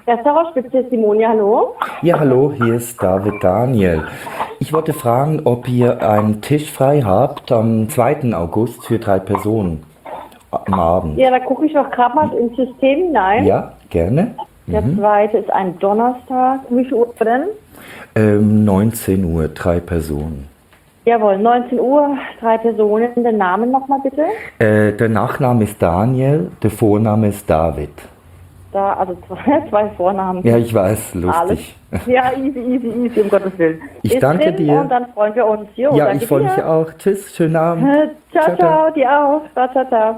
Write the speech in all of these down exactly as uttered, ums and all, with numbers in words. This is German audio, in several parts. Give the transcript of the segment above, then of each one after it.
Restaurantspitze Simone, hallo. Ja, hallo, hier ist David Daniel. Ich wollte fragen, ob ihr einen Tisch frei habt am zweiten August für drei Personen am Abend. Ja, da gucke ich doch gerade mal ins System hinein. Ja, gerne. Der Mhm. zweite ist ein Donnerstag. Wie viel Uhr denn? Ähm, neunzehn Uhr, drei Personen. Jawohl, neunzehn Uhr, drei Personen. Den Namen nochmal bitte. Äh, der Nachname ist Daniel, der Vorname ist David. Da, also zwei, zwei Vornamen. Ja, ich weiß, Alles. lustig. Ja, easy, easy, easy, um Gottes Willen. Ich Ist danke drin dir. Und dann freuen wir uns. Jo, Ja, danke ich freue dir. mich auch. Tschüss, schönen Abend. Äh, Ciao, ciao, ciao, dir auch. Ciao, ciao, ciao.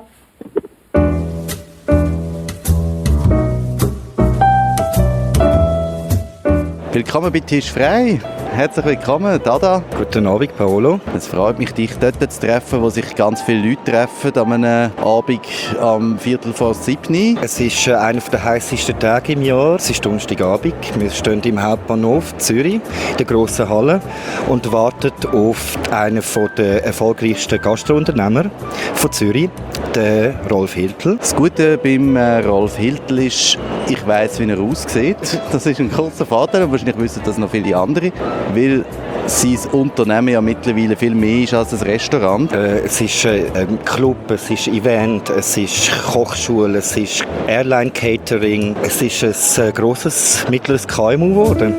Willkommen bei Tisch frei. Herzlich willkommen, Dada. Guten Abend, Paolo. Es freut mich, dich dort zu treffen, wo sich ganz viele Leute treffen, an einem Abend am Viertel vor sieben. Es ist äh, einer der heißesten Tage im Jahr. Es ist Donnerstagabend. Wir stehen im Hauptbahnhof Zürich, in der grossen Halle, und warten auf einen der erfolgreichsten Gastrounternehmer von Zürich, den Rolf Hiltl. Das Gute beim äh, Rolf Hiltl ist, ich weiss, wie er aussieht. Das ist ein großer Vorteil und wahrscheinlich wissen das noch viele andere, weil sein Unternehmen ja mittlerweile viel mehr ist als ein Restaurant. Äh, es ist äh, ein Club, es ist Event, es ist Kochschule, es ist Airline-Catering. Es ist ein äh, grosses, mittleres K M U geworden.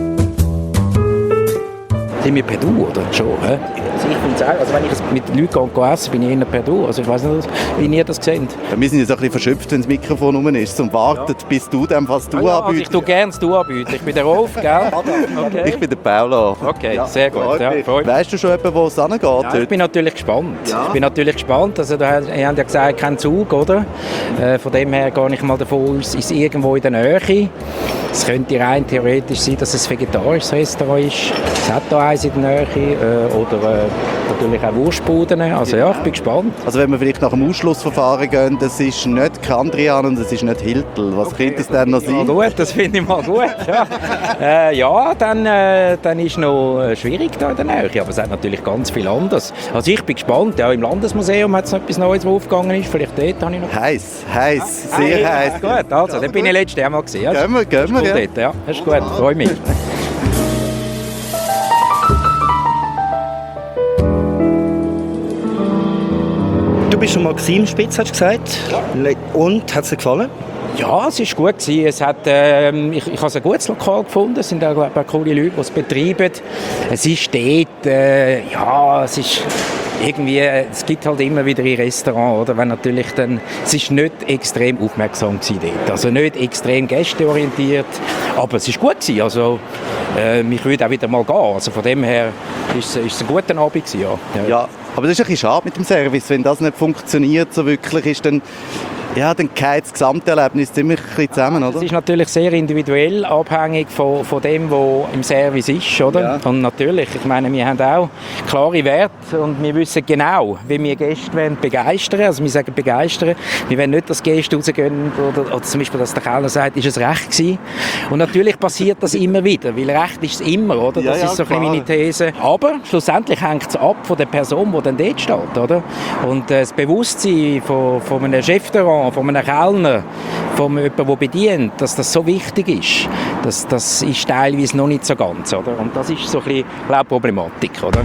Sind wir per Du, oder? Schon, hä? Also ich finde es auch, also wenn ich mit Leuten gehe, essen, bin ich eher per Du. Also ich weiss nicht, wie ihr das seht. Wir sind jetzt ein bisschen verschöpft, wenn das Mikrofon rum ist und wartet, ja, bis du dem was du ah, ja, anbietest. Also ich tue gerne das Du anbieten. Ich bin der Rolf, gell? Okay. Ich bin der Paolo. Okay, ja, sehr gut. Ja, weißt du schon, wo es hingeht? Ja, ich bin natürlich gespannt. Ja. Ich bin natürlich gespannt. Also, da, ihr habt ja gesagt, kein Zug, oder? Äh, von dem her gehe ich mal davon aus, ist irgendwo in der Nähe. Es könnte rein theoretisch sein, dass es ein vegetarisches Restaurant ist. Es hat da eins in der Nähe. Äh, oder äh, natürlich auch Wurstbuden. Also ja, ich bin gespannt. Also wenn wir vielleicht nach dem Ausschlussverfahren gehen, das ist nicht Kandrian und das ist nicht Hiltl. Was okay, könnte es denn noch sein? Gut, das finde ich mal gut. Ja, äh, ja dann, äh, dann ist es noch schwierig da in der Nähe. Aber es hat natürlich ganz viel anderes. Also ich bin gespannt. Ja, im Landesmuseum hat es noch etwas Neues, was aufgegangen ist. Vielleicht dort habe ich noch... Heiß, heiß, sehr ah, heiß. Ja, gut, also, da bin ich letztes Jahr mal gesehen. Ja, gehen wir, gehen wir. Ja. Dort, ja. Das ist gut, freue mich. Du bist schon mal im Spitz, hast du gesagt. Ja. Und, hat es dir gefallen? Ja, es war gut gewesen. Es hat, ähm, ich, ich habe ein gutes Lokal gefunden. Es sind auch ein paar coole Leute, die es betreiben. Es ist dort, äh, ja, es ist irgendwie, es gibt halt immer wieder ein Restaurant, oder? Wenn natürlich dann, es ist nicht extrem aufmerksam gewesen dort. Also nicht extrem gästeorientiert, aber es ist gut gewesen. Also, äh, ich würde auch wieder mal gehen. Also von dem her ist es, ist es ein guter Abend gewesen, ja. Ja. Ja, aber das ist ein bisschen schade mit dem Service. Wenn das nicht funktioniert, so wirklich ist, dann ja, dann geht das Gesamterlebnis ziemlich zusammen, oder? Es ist natürlich sehr individuell, abhängig von, von dem, was im Service ist, oder? Ja. Und natürlich, ich meine, wir haben auch klare Werte und wir wissen genau, wie wir Gäste wollen begeistern. Also wir sagen begeistern. Wir wollen nicht, dass Gäste rausgehen oder, oder zum Beispiel, dass der Kellner sagt, ist es recht gewesen. Und natürlich passiert das immer wieder, weil recht ist es immer, oder? Das ja, ja, ist so ein meine These. Aber schlussendlich hängt es ab von der Person, die dann dort steht, oder? Und äh, das Bewusstsein von, von einem Chefrestaurant, von einem Kellner, von jemandem, der bedient, dass das so wichtig ist, das, das ist teilweise noch nicht so ganz, oder? Und das ist so ein bisschen, glaube ich, Problematik, oder?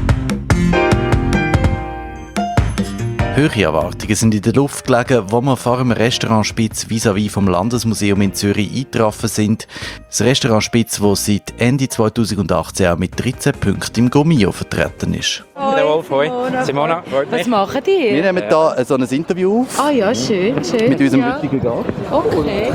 Höhere Erwartungen sind in der Luft gelegen, wo wir vor dem Restaurant Spitz vis-à-vis vom Landesmuseum in Zürich eingetroffen sind. Das Restaurant Spitz, das seit Ende zweitausendachtzehn auch mit dreizehn Punkten im Gomio vertreten ist. Hoi. Wolf, hoi. Simona, freut mich. Was machen die? Wir nehmen hier so ein Interview auf. Ah ja, schön, schön. Mit unserem ja. heutigen Gast. Okay.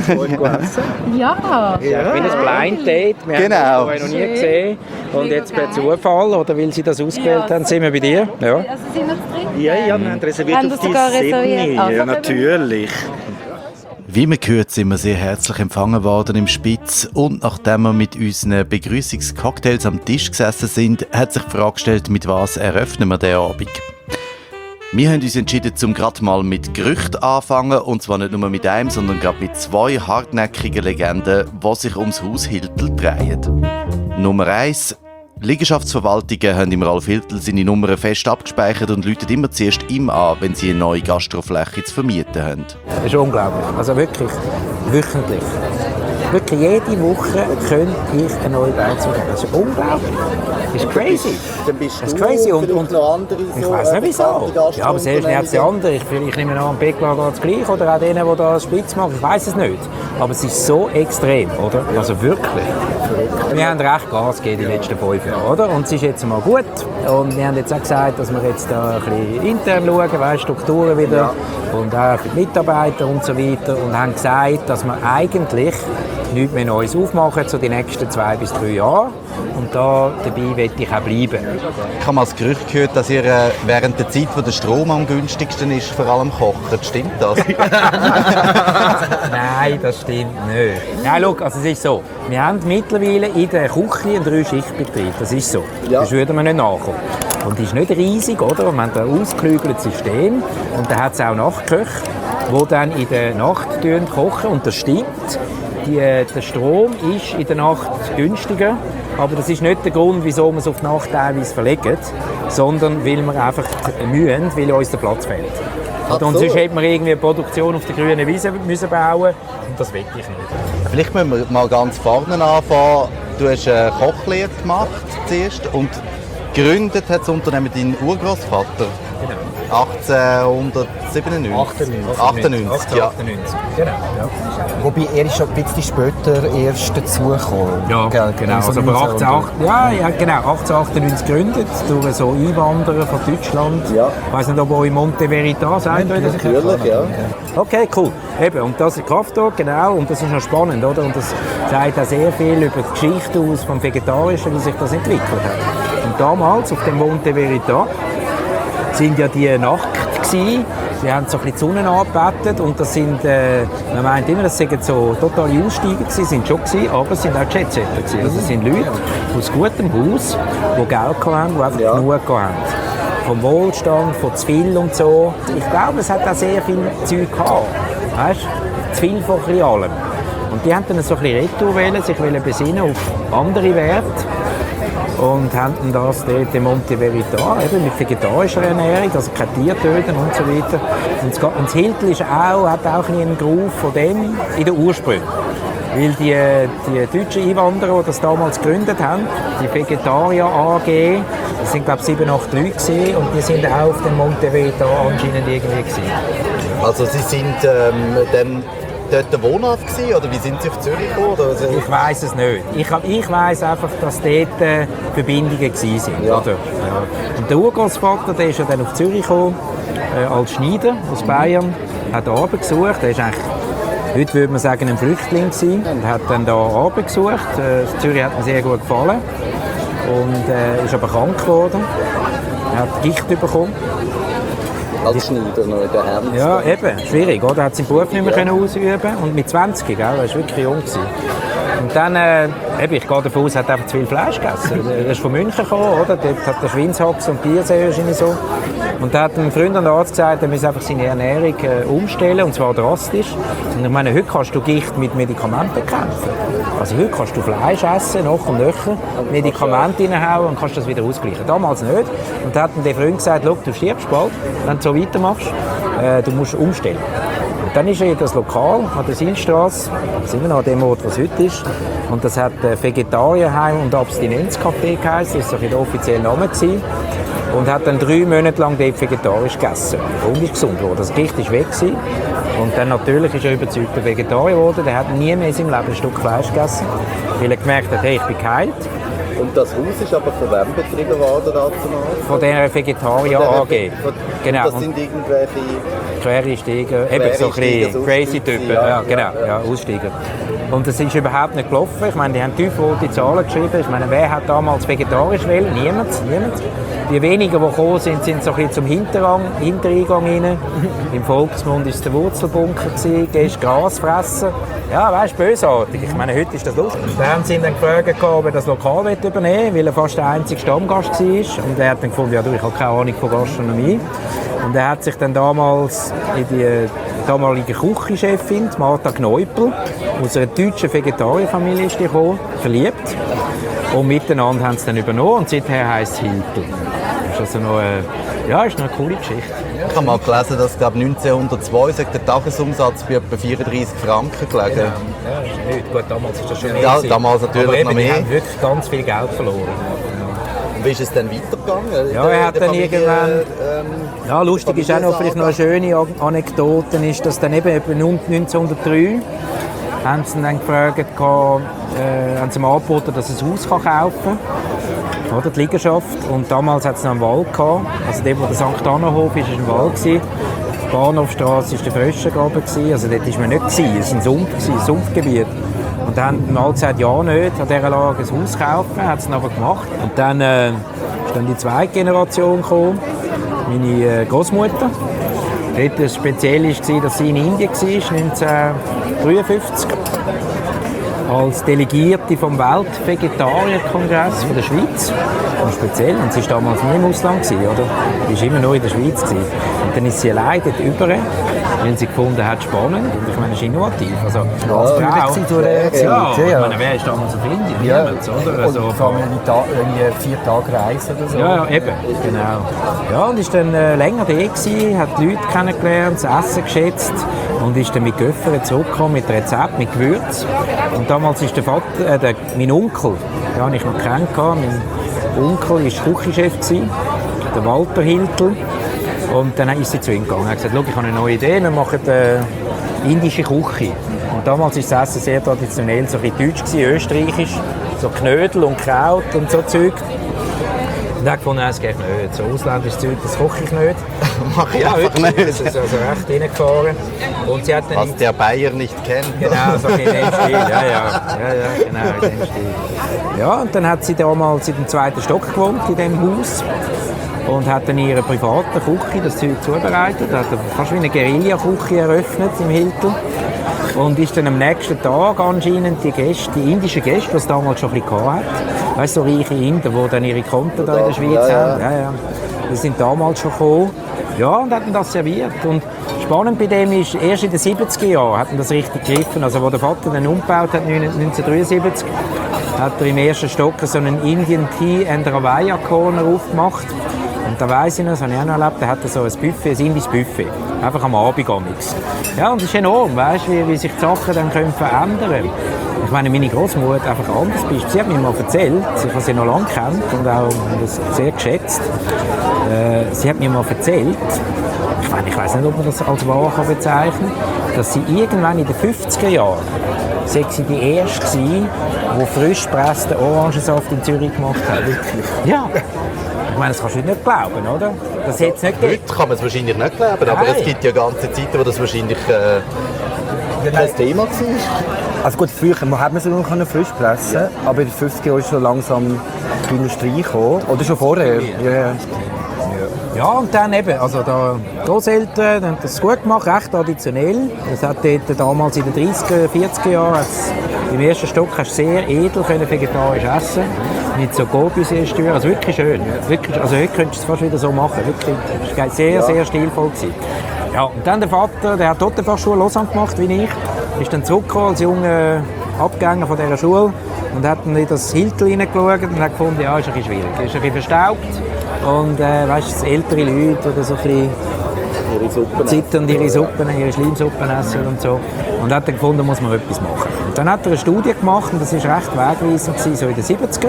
ja. Ja. Wie ein Blind Date. Wir genau. haben das noch nie gesehen. Und jetzt per Zufall, oder weil Sie das ausgewählt ja, haben, sind wir bei dir. Ja. Also sind wir drin? Ja, ja, wir haben reserviert haben auf die sieben. Also, ja, natürlich. Wie man gehört, sind wir sehr herzlich empfangen worden im Spitz. Und nachdem wir mit unseren Begrüßungscocktails am Tisch gesessen sind, hat sich die Frage gestellt, mit was eröffnen wir den Abend. Wir haben uns entschieden, zum gerade mal mit Gerüchten anfangen. Und zwar nicht nur mit einem, sondern gerade mit zwei hartnäckigen Legenden, die sich ums Haus Hiltl drehen. Nummer eins. Liegenschaftsverwaltungen haben im Rolf Hiltl seine Nummern fest abgespeichert und läuten immer zuerst ihm an, wenn sie eine neue Gastrofläche zu vermieten haben. Das ist unglaublich. Also wirklich, wöchentlich. Wirklich jede Woche könnte ich eine neue Beizung geben. Das ist unglaublich. Das ist crazy. Dann bist Das ist du crazy. Und, vielleicht und noch andere ich so, weiss nicht äh, wieso. bekannte Ja, aber selbst nicht die anderen. Ich, ich nehme an, am Beckler geht es gleich. Oder auch denen, die da Spitz machen. Ich weiss es nicht. Aber es ist so extrem, oder? Also wirklich. Wir haben recht Gas gegeben die letzten fünf Jahre, oder? Und es ist jetzt mal gut. Und wir haben jetzt auch gesagt, dass wir jetzt da ein bisschen intern schauen, weißt, Strukturen wieder. Ja. Und auch für die Mitarbeiter und so weiter. Und haben gesagt, dass wir eigentlich nichts mehr Neues aufmachen, so die nächsten zwei bis drei Jahre. Und da dabei will ich auch bleiben. Ich habe mal das Gerücht gehört, dass ihr äh, während der Zeit, wo der Strom am günstigsten ist, vor allem kocht. Stimmt das? Nein, das stimmt nicht. Ja, schau, also es ist so. Wir haben mittlerweile in der Küche einen Drei-Schicht-Betrieb. Das ist so. Ja. Das würden wir nicht nachkommen. Und die ist nicht riesig, oder? Und wir haben ein ausgeklügeltes System. Und da hat es auch Nachtköche, die dann in der Nacht kochen. Und das stimmt. Die, der Strom ist in der Nacht günstiger. Aber das ist nicht der Grund, wieso wir es auf die Nacht teilweise verlegen, sondern weil wir einfach mühen, weil uns der Platz fehlt. Ach Und so. sonst hätte man irgendwie eine Produktion auf der grünen Wiese müssen bauen und das will ich nicht. Vielleicht müssen wir mal ganz vorne anfangen. Du hast eine Kochlehre gemacht zuerst und gegründet hat das Unternehmen dein Urgroßvater. Genau. achtzehnhundertsiebenundneunzig. achtundneunzig. achtundneunzig, ja. achtundneunzig. Genau. Ja. Wobei er ist schon ein bisschen später erst dazugekommen. Ja, Gell, genau. so Also aber neunzehn achtzehnhundertacht ja, ja, genau. achtzehnhundertachtundneunzig gegründet durch so Einwanderer von Deutschland. Ja. Ich weiss nicht, ob ihr in Monte Veritas seid. Natürlich, ja. Okay, cool. Eben, und das ist Kraftwerk, genau. Und das ist noch spannend, oder? Und das sagt auch sehr viel über die Geschichte aus vom Vegetarischen, wie sich das entwickelt hat. Und damals, auf dem Monte Veritas, sind ja die nackt gewesen. Sie haben so ein bisschen die Sonne angebetet und das sind, äh, man meint immer, das seien so totale Aussteiger gewesen, sind schon gewesen, aber es sind auch Jetsetter gewesen. Also es sind Leute aus gutem Haus, die Geld haben, die einfach Ja. genug haben. Vom Wohlstand, von zu viel und so. Ich glaube, es hat auch sehr viel Zeug gehabt. Weißt du? Zu viel von ein bisschen allem. Und die haben dann so ein bisschen Retour wählen, sich wollen besinnen auf andere Werte. Und haben dann das dort in Monte Veritas, eben mit vegetarischer Ernährung, also kein Tier töten und so weiter. Und das, und das Hiltl ist auch, hat auch einen Groove von dem in den Ursprüngen. Weil die, die deutschen Einwanderer, die das damals gegründet haben, die Vegetarier A G, das sind glaube ich sieben, acht Leute gewesen, und die sind auch auf dem Monte Veritas anscheinend irgendwie gewesen. Also Sie sind ähm, dann dort wohnhaft gewesen, oder wie sind Sie auf Zürich gekommen? Oder? Also, Ich weiss es nicht. Ich, ich weiss einfach, dass dort äh, Verbindungen gewesen sind. Ja. Oder? Ja. Und der Urgroßvater, der ist ja dann auf Zürich gekommen, äh, als Schneider aus Bayern, hat Arbeit gesucht. Er ist eigentlich, heute würde man sagen, ein Flüchtling gewesen und hat dann da Arbeit gesucht. Äh, Zürich hat mir sehr gut gefallen und äh, ist aber krank geworden. Er hat Gicht bekommen. Als Schneider noch in der Hand. Ja, eben, schwierig, oder? Er hat seinen Beruf nicht mehr können ausüben und mit zwanzig, gell? Er war wirklich jung gewesen. Und dann, äh, eben, ich gehe davon aus, er hat einfach zu viel Fleisch gegessen. Er ist von München gekommen, oder? Dort hat er Schweinshaxe und Biersee wahrscheinlich so. Und da hat ein Freund an der Arzt gesagt, er müsse einfach seine Ernährung äh, umstellen, und zwar drastisch. Und ich meine, heute kannst du Gicht mit Medikamenten bekämpfen. Also heute kannst du Fleisch essen, noch und nöcher, Medikamente reinhauen und kannst das wieder ausgleichen. Damals nicht. Und da hat dann der Freund gesagt, du stirbst bald, wenn du so weitermachst, äh, du musst umstellen. Und dann ist er in das Lokal an der Silstrasse, das ist immer noch an dem Ort, was heute ist, und das hat äh, Vegetarierheim und Abstinenzcafé geheißen, das war so der offizielle Name gewesen. Und hat dann drei Monate lang dort vegetarisch gegessen. Und ist gesund geworden. Das Gericht war weg gewesen. Und dann natürlich ist er überzeugter Vegetarier geworden. Der hat nie mehr in seinem Leben ein Stück Fleisch gegessen, weil er gemerkt hat, hey, ich bin geheilt. Und das Haus ist aber von wem betrieben worden dazu? Von dieser Vegetarier A G. Genau. Das sind irgendwelche... Quereinsteiger, eben so ein bisschen crazy Typen, ja, ja, genau, ja, Aussteiger. Und das ist überhaupt nicht gelaufen. Ich meine, die haben tiefrote Zahlen geschrieben. Ich meine, wer hat damals vegetarisch wählen? Niemand, niemand. Die wenigen, die gekommen sind, sind so ein bisschen zum Hinterrang, Hintereingang rein. Im Volksmund war es der Wurzelbunker, gehst Gras fressen. Ja, weißt du, bösartig. Ich meine, heute ist das lustig. Dann haben sie ihn dann gefragt, ob er das Lokal übernehmen will, weil er fast der einzige Stammgast war. Und er hat dann gefunden, ja, du, ich habe keine Ahnung von Gastronomie. Und er hat sich dann damals in die damalige Küchenchefin, Martha Kneupel, aus einer deutschen Vegetarierfamilie ist die gekommen, verliebt. Und miteinander haben sie dann übernommen und seither heisst es Hiltl. Das ist also noch eine, ja, ist noch eine coole Geschichte. Ich habe mal gelesen, dass glaub, neunzehnhundertzwei der Tagesumsatz bei etwa vierunddreißig Franken gelegen. Ja, ist nicht. Gut, damals ist das schon mehr. Ja, gewesen. damals natürlich aber eben, noch mehr. Die haben wirklich ganz viel Geld verloren. Wie ist es dann weitergegangen? Ja, er hat dann Familie, irgendwann... Ähm, Ja, lustig ist auch noch, vielleicht noch eine schöne Anekdote, ist, dass dann eben etwa neunzehnhundertdrei haben sie dann gefragt, äh, haben sie ihm angeboten, dass er ein Haus kaufen kann, oder die Liegenschaft. Und damals hat es noch einen Wald gehabt, also dort, wo der Sankt Anna-Hof ist, war ein Wald gewesen. Die Bahnhofstrasse war der Fröschengraben gewesen, also dort war man nicht gewesen, es war ein Sumpf, gewesen, ein Sumpfgebiet. Und dann haben wir gesagt, ja nicht, an dieser Lage ein Haus kaufen, hat es dann aber gemacht. Und dann äh, ist dann die zweite Generation gekommen, meine äh, Großmutter. Dort war speziell, dass sie in Indien war, neunzehnhundertdreiundfünfzig, als Delegierte vom Weltvegetarierkongress von der Schweiz. Und speziell, und sie war damals nie im Ausland, oder? Sie war immer nur in der Schweiz. Und dann ist sie allein dort über, weil sie gefunden hat, spannend. Und ich meine, das ist innovativ. Also, als Frau, Ja, zu der Zeit. ja, Ja, ich ja. meine, wer ist damals auf Indien? Ja. Niemand, oder? Also, Und vor allem eine Ta- eine vier Tage Reise oder so. ja, ja, eben, genau. Ja, und ist dann äh, länger da gewesen, hat die Leute kennengelernt, das Essen geschätzt und ist dann mit Göffern zurückgekommen, mit Rezept, mit Gewürz. Und damals ist der Vater, äh, der, mein Onkel, den habe ich noch kennengelernt, mein Onkel war Küchenchef, der Walter Hiltl. Und dann ist sie zu ihm gegangen. Er hat gesagt, schau, ich habe eine neue Idee, wir machen äh, indische Küche. Und damals war das Essen sehr traditionell, so ein bisschen deutsch gewesen, österreichisch, so Knödel und Kraut und so Zeug. Und er hat gefunden, es geht nicht. So ausländisches Zeug, das koche ich nicht. Mach ich Ja, einfach wirklich, nicht. das ist also recht reingefahren. Und sie hat dann... Was der Bayer nicht kennt. Genau, so in dem Stil, ja, ja, ja, ja, genau, in dem Stil. Ja, und dann hat sie damals in dem zweiten Stock gewohnt, in diesem Haus. Und hat dann ihre private Küche, das Zeug zubereitet, hat fast wie eine Guerilla-Küche eröffnet im Hilton. Und ist dann am nächsten Tag anscheinend die Gäste, die indischen Gäste, die es damals schon ein bisschen hatte, weißt du, so reiche Inder, die dann ihre Konten da in der Schweiz ja, haben, ja, ja. Die sind damals schon gekommen. Ja, und hatten das serviert. Und spannend bei dem ist, erst in den siebziger Jahren hatten das richtig gegriffen. Also, als der Vater dann umgebaut hat, neunzehnhundertdreiundsiebzig, hat er im ersten Stock so einen Indian Tea and Ravaya Corner aufgemacht. Und da weiss ich noch, das habe ich auch noch erlebt, da hat er so ein Buffet, ein indisches Buffet. Einfach am Abend amix. Ja, und das ist enorm, weißt, wie, wie sich die Sachen dann können verändern können. Ich meine, meine Großmutter hat einfach anders ist. Sie hat mir mal erzählt, ich habe sie noch lange kennt und auch das sehr geschätzt. Äh, sie hat mir mal erzählt, ich meine, ich weiss nicht, ob man das als wahr kann bezeichnen kann, dass sie irgendwann in den fünfziger Jahren, sei sie die erste gewesen, die frisch gepressten Orangensaft in Zürich gemacht hat. Wirklich? Ja. Ich meine, das kannst du nicht glauben, oder? Das hätte es nicht gegeben. Heute kann man es wahrscheinlich nicht glauben, aber Nein. es gibt ja ganze Zeiten, wo das wahrscheinlich äh, kein Thema war. Also gut, früher hat man sie noch frisch pressen, ja. Aber in den fünfziger Jahren ist schon langsam die Industrie gekommen. Oder schon vorher. Ja. Ja, und dann eben, also da die Großeltern haben das gut gemacht, recht traditionell. Das hat dort damals in den dreißiger, vierziger Jahren, hat's, im ersten Stock hast du sehr edel können vegetarisch essen, mit so Corbusier-Steuer, also wirklich schön. Wirklich, also heute könntest du es fast wieder so machen, wirklich, das war sehr, sehr stilvoll gewesen. Ja, und dann der Vater, der hat dort die Fachschule Lausanne gemacht, wie ich, ist dann zurückgekommen als junger Abgänger von dieser Schule und hat dann in das Hilton hineingeschaut und hat gefunden, ja, ist ein bisschen schwierig, ist ein bisschen verstaubt. Und äh, weißt du, ältere Leute oder so ein bisschen Ihre Suppen. zittern ihre Suppen, ihre Schleimsuppen essen und so. Und hat dann gefunden, muss man etwas machen. Und dann hat er eine Studie gemacht und das war recht wegweisend, so in den siebziger.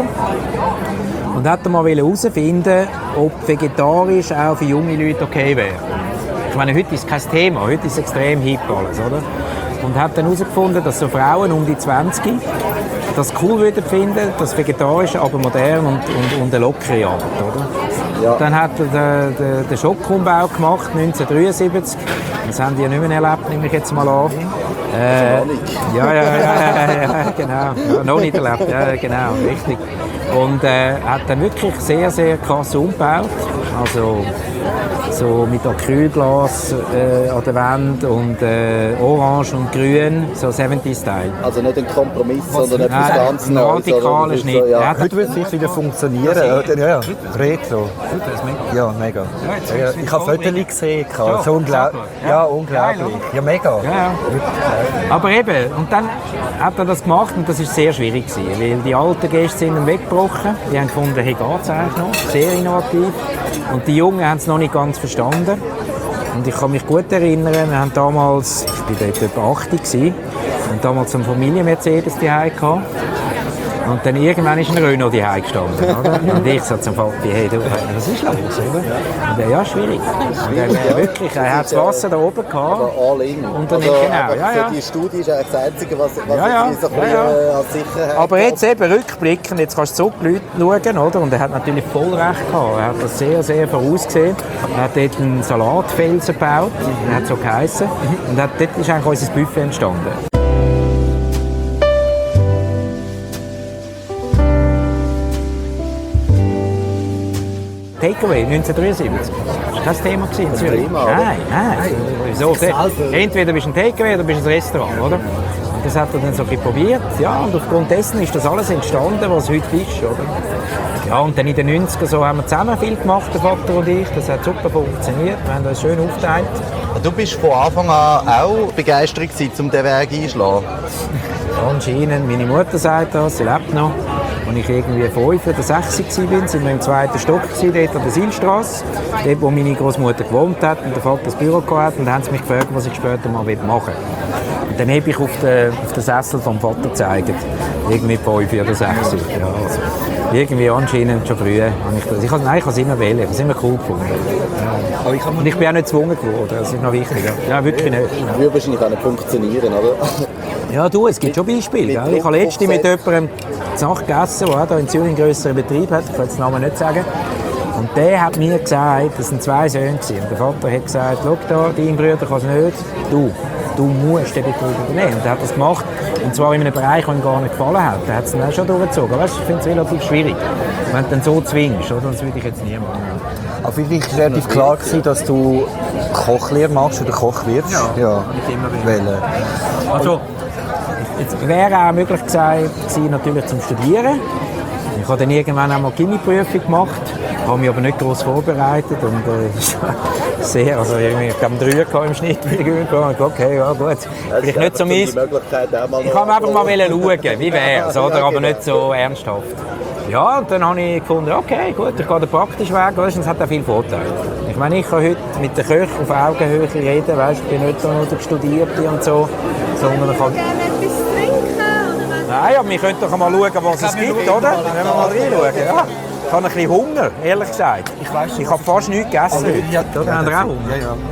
Und hat dann mal herausfinden, ob vegetarisch auch für junge Leute okay wäre. Ich meine, heute ist es kein Thema, heute ist es extrem hip alles, oder? Und hat dann herausgefunden, dass so Frauen um die zwanzig das cool würden finden, das Vegetarische, aber modern und, und, und eine lockere Art, oder? Ja. Dann hat er den, den, den Schockumbau gemacht, neunzehnhundertdreiundsiebzig. Das haben die ja nicht mehr erlebt, nehme ich jetzt mal an. Äh, ja, ja, ja, ja, ja, genau. Ja, noch nicht erlebt, ja, genau, richtig. Und äh, hat dann wirklich sehr, sehr krass umgebaut. Also so mit Acrylglas äh, an der Wand und äh, Orange und Grün, so siebziger-Style. Also nicht ein Kompromiss, Was? sondern etwas Nein, ganz ein Neues. radikaler oder? Schnitt. So, ja. Ja. Heute wird es wieder funktionieren. Oder? Ja, ja. Retro. Ja, mega. Ja, ja. Ich habe Fotos gesehen. Ja, So unglaublich. ja. Ja, unglaublich. Ja, mega. Ja, ja. Aber eben, und dann hat er das gemacht und das war sehr schwierig gewesen, weil die alten Gäste sind ihm weggebrochen. Die haben gefunden, hey, geht's eigentlich noch? Sehr innovativ. Und die Jungen haben es noch nicht ganz verstanden. Und ich kann mich gut erinnern, wir haben damals, ich war dort etwa achtzig, gewesen, wir haben damals einen Familien-Mercedes zu Hause gehabt. Und dann irgendwann ist ein Renault zu Hause gestanden, oder? Und ich so zum Papi, hey, du, was ist los, oder? Und er, ja, schwierig. Und er, äh, wirklich, er hat das Wasser da oben gehabt. Aber all in. Und dann, also, genau, ja, ja. Die Studie ist eigentlich das Einzige, was, was Ja, ja, jetzt so ein ja, bisschen ja. als Sicherheit Aber jetzt eben rückblickend, jetzt kannst du zurückschauen, oder? Und er hat natürlich voll recht gehabt. Er hat das sehr, sehr vorausgesehen. Er hat dort einen Salatfelsen gebaut, der hat so geheissen. Und dort ist eigentlich unser Buffet entstanden. Takeaway neunzehnhundertdreiundsiebzig. Das war kein Thema in Zürich. Thema, oder? Nein, nein. Wieso? Entweder bist du ein Takeaway oder bist du ein Restaurant, oder? Und das hat er dann so ein bisschen probiert. Ja, und aufgrund dessen ist das alles entstanden, was heute ist, oder? Ja, und dann in den neunzigern so haben wir zusammen viel gemacht, der Vater und ich. Das hat super funktioniert. Wir haben das schön aufgeteilt. Du bist von Anfang an auch begeistert gewesen, um diesen Weg einzuschlagen? Anscheinend. Meine Mutter sagt das, sie lebt noch. Als ich irgendwie fünf oder sechs war, sind wir im zweiten Stock, dort an der Silstrasse, dort, wo meine Großmutter gewohnt hat und der Vater das Büro hatte. Und dann haben sie mich gefragt, was ich später mal machen will. Und dann habe ich auf den, auf den Sessel vom Vater gezeigt. Irgendwie fünf oder sechs. Ja, also. Irgendwie anscheinend schon früh. Ich, das, ich, nein, ich habe es immer wählen. Ich habe es immer cool gefunden. Ja. Und ich bin auch nicht gezwungen geworden. Das ist noch wichtig. Ja, wirklich nicht. Das würde wahrscheinlich auch nicht funktionieren, oder? Ja, du, es gibt schon Beispiele. Gell? Ich habe letztens mit jemandem zu Nacht gegessen, der hier in Zürich einen grösseren Betrieb hat. Ich kann jetzt den Namen nicht sagen. Und der hat mir gesagt, das waren zwei Söhne. Und der Vater hat gesagt, schau da, dein Bruder kann es nicht. Du, du musst den Betrieb übernehmen. Und er hat das gemacht. Und zwar in einem Bereich, der ihm gar nicht gefallen hat. Er hat es dann auch schon durchgezogen. Weißt, ich finde es relativ schwierig, wenn du dann so zwingst. Oder? Das würde ich jetzt nie machen. Aber für dich war relativ klar, dass du Kochlehre machst oder Koch wirst? Ja, ja. Mit immer Also, es wäre auch möglich gewesen, natürlich zum Studieren. Ich habe dann irgendwann einmal die Chemieprüfung gemacht, habe mich aber nicht gross vorbereitet und äh, sehr, also irgendwie, ich habe einen drei im Schnitt bei der Güte und okay, ja gut, vielleicht nicht so meins. Ich kann einfach mal schauen, wie wäre es, oder? Aber nicht so ernsthaft. Ja, und dann habe ich gefunden, okay, gut, ich gehe den praktischen Weg, weißt, und es hat auch viele Vorteile. Ich meine, ich kann heute mit den Köchen auf Augenhöhe reden, weißt, ich bin nicht so nur der Studierte und so, sondern ich kann... Nein, aber wir können doch mal schauen, was es gibt, oder? Dann können wir mal reinschauen. Ja. Ich habe ein bisschen Hunger, ehrlich gesagt. Ich weiss, ich habe fast nichts gegessen heute. Ja, da haben wir auch Hunger. Ja, ja.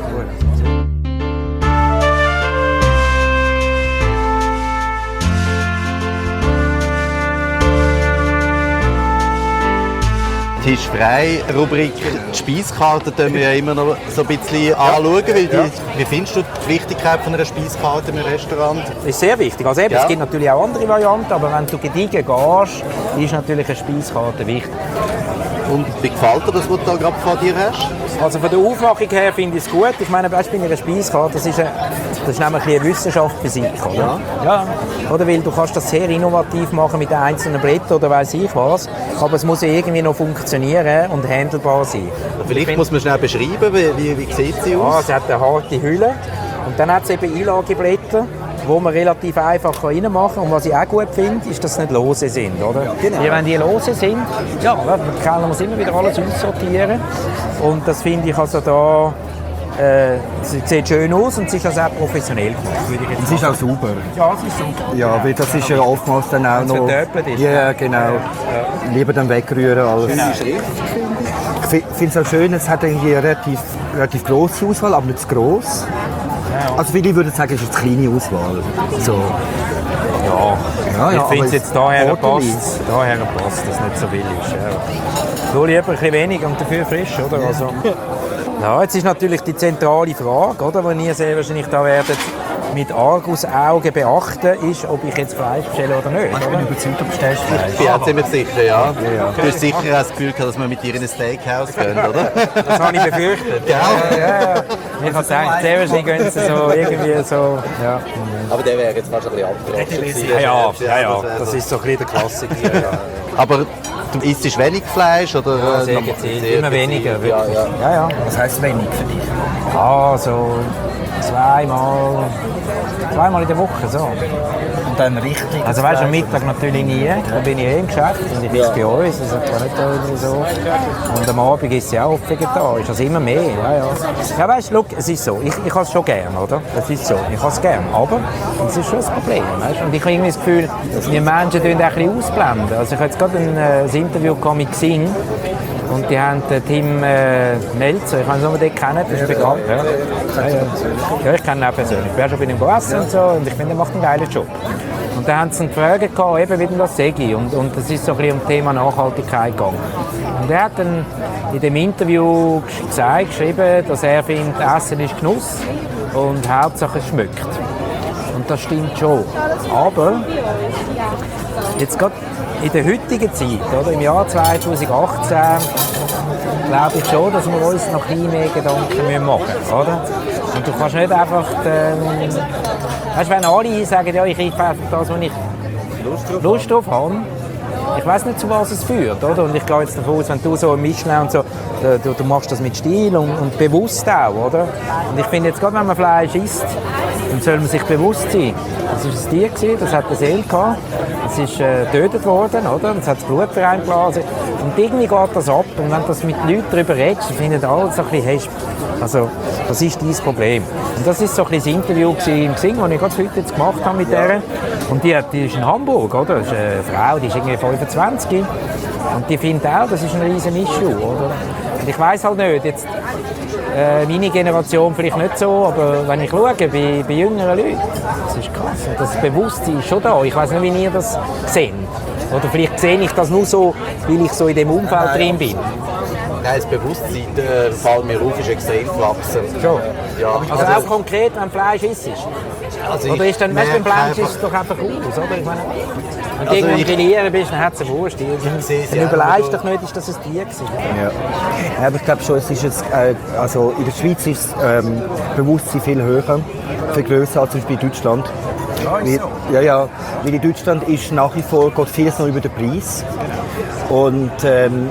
Tisch frei Rubrik, die Speiskarte können wir ja immer noch so ein bisschen anschauen. Weil die, wie findest du die Wichtigkeit von einer Speiskarte im Restaurant? Das ist sehr wichtig. Also eben, ja. Es gibt natürlich auch andere Varianten, aber wenn du gediegen gehst, ist natürlich eine Speiskarte wichtig. Und wie gefällt dir das, was du da gerade vor dir hast? Also von der Aufmachung her finde ich es gut. Ich meine, weißt, bei einer Speiskarte, das ist, eine, das ist nämlich eine Wissenschaft für sich, oder? Ja. Ja. Oder weil du kannst das sehr innovativ machen mit einzelnen Blättern oder weiss ich was, aber es muss ja irgendwie noch funktionieren und handelbar sein. Und vielleicht find, muss man schnell beschreiben, wie, wie, wie sieht sie aus? Ja, es hat eine harte Hülle und dann hat es eben Einlageblätter, wo man relativ einfach reinmachen kann. Und was ich auch gut finde, ist, dass sie nicht lose sind. Oder? Ja, genau. Wenn die lose sind, ja, dann kann man immer wieder alles aussortieren. Und das finde ich also da, äh, sie sieht schön aus und sie ist also auch professionell gemacht. Würde ich jetzt es ist auch sauber. Ja, es ist sauber. Ja, weil das ist ja oftmals dann auch noch... Ist, ja, genau. Ja. Lieber dann wegrühren als... Schöne Schrift, ich finde es auch schön, es hat irgendwie eine relativ, relativ grosse Auswahl, aber nicht zu gross. Also viele würden sagen, es ist eine kleine Auswahl. So. Ja, ja, ja, ich finde es jetzt daher passt, daher passt, dass es nicht so viel ist. Ja. Nur lieber ein bisschen weniger und dafür frisch, oder? Ja. Also, ja, jetzt ist natürlich die zentrale Frage, oder, die ihr sehr wahrscheinlich da werdet mit Argusaugen beachten, ist, ob ich jetzt Fleisch bestelle oder nicht. Ich bin überzeugt, du bestellst Fleisch. Ich bin auch ziemlich sicher, ja. ja, ja. Du hast sicher auch das Gefühl gehabt, dass wir mit dir in ein Steakhouse gehen, oder? Das habe ich befürchtet. Ja, ja, ja. Ich habe gedacht, sehr wahrscheinlich gehen sie so irgendwie so... Ja. Aber der wäre jetzt fast ein bisschen abgerastet. Ja, ja, ja, ja, das ist so ein bisschen der Klassiker. Ja, ja. Aber du isst wenig Fleisch, oder? Ja, sehr gezielt, immer weniger. Ja, ja. Ja, ja. Was heisst wenig für dich? Ja, so zweimal, zweimal in der Woche. So. Und dann richtig. Also weißt du, am Mittag natürlich nie, da bin ich eh im Geschäft und ich esse bei uns, das ist zwar nicht irgendwie so. Und am Abend ist es ja auch oft vegetarisch, also immer mehr. Ja, ja. Ja, weißt du, es ist so, ich, ich habe es schon gern, oder? Es ist so, ich habe es gern, aber es ist schon ein Problem, weißt du? Und ich habe irgendwie das Gefühl, die Menschen tun ein bisschen ausblenden. Also ich habe jetzt gerade ein, äh, ein Interview mit Xing und die haben den Tim äh, Melzer, ich weiß nicht, ob ihr den kennt, das ist bekannt. Ja. Ja, ja. Ja, ich kenne ihn auch persönlich. Ich war schon bei ihm gegessen und so und ich finde, er macht einen geilen Job. Und dann haben sie ihn gefragt, eben, wie denn das sei. Und, und es ist so ein bisschen um das Thema Nachhaltigkeit gegangen. Und er hat dann in dem Interview gesagt, geschrieben, dass er findet, Essen ist Genuss und Hauptsache es schmeckt. Und das stimmt schon. Aber jetzt gerade in der heutigen Zeit, oder, im Jahr zweitausendachtzehn, glaube ich schon, dass wir uns noch ein bisschen mehr Gedanken machen müssen, oder? Und du kannst nicht einfach, ähm, weißt, wenn alle sagen, ja, ich esse einfach das, was ich Lust drauf habe, ich weiss nicht, zu was es führt, oder? Und ich gehe jetzt davon aus, wenn du so im Michelin und so, du, du machst das mit Stil und, und bewusst auch, oder? Und ich finde jetzt gerade, wenn man Fleisch isst, dann soll man sich bewusst sein. Das war ein Tier, das hat eine Seele gehabt, es ist äh, getötet worden, oder? Es hat das Blut reingeblasen. Und irgendwie geht das ab. Und wenn du das mit Leuten darüber redest, dann finden alle so ein bisschen, hey, also, das ist dein Problem. Und das war so ein bisschen das Interview im Xing, das ich gerade heute jetzt gemacht habe mit der. Und die, die ist in Hamburg, oder? Das ist eine Frau, die ist irgendwie fünfundzwanzig. Und die findet auch, das ist ein riesen Issue, oder? Und ich weiss halt nicht, jetzt, äh, meine Generation vielleicht nicht so, aber wenn ich schaue, bei, bei jüngeren Leuten, das ist krass. Und das Bewusstsein ist schon da. Ich weiss nicht, wie ihr das seht. Oder vielleicht sehe ich das nur so, weil ich so in dem Umfeld drin bin. Nein, das Bewusstsein, äh, fällt mir auf, ist extrem gewachsen. Schon? Ja. Also auch konkret, wenn Fleisch isst? Also oder ist dann, weißt du, beim Fleisch ist es doch einfach aus, oder? Ich meine, wenn du irgendwo grillieren bist, dann hat es eine Wurst. Dann überlegst du doch nicht, ist das ein Tier gewesen. Ja. Ja, aber ich glaube schon, es ist jetzt, äh, also in der Schweiz ist das ähm, Bewusstsein viel höher, viel grösser als zum Beispiel in Deutschland. Ja, ist Weil, so. ja, ja, weil in Deutschland ist nach wie vor geht vieles noch über den Preis. Und ähm,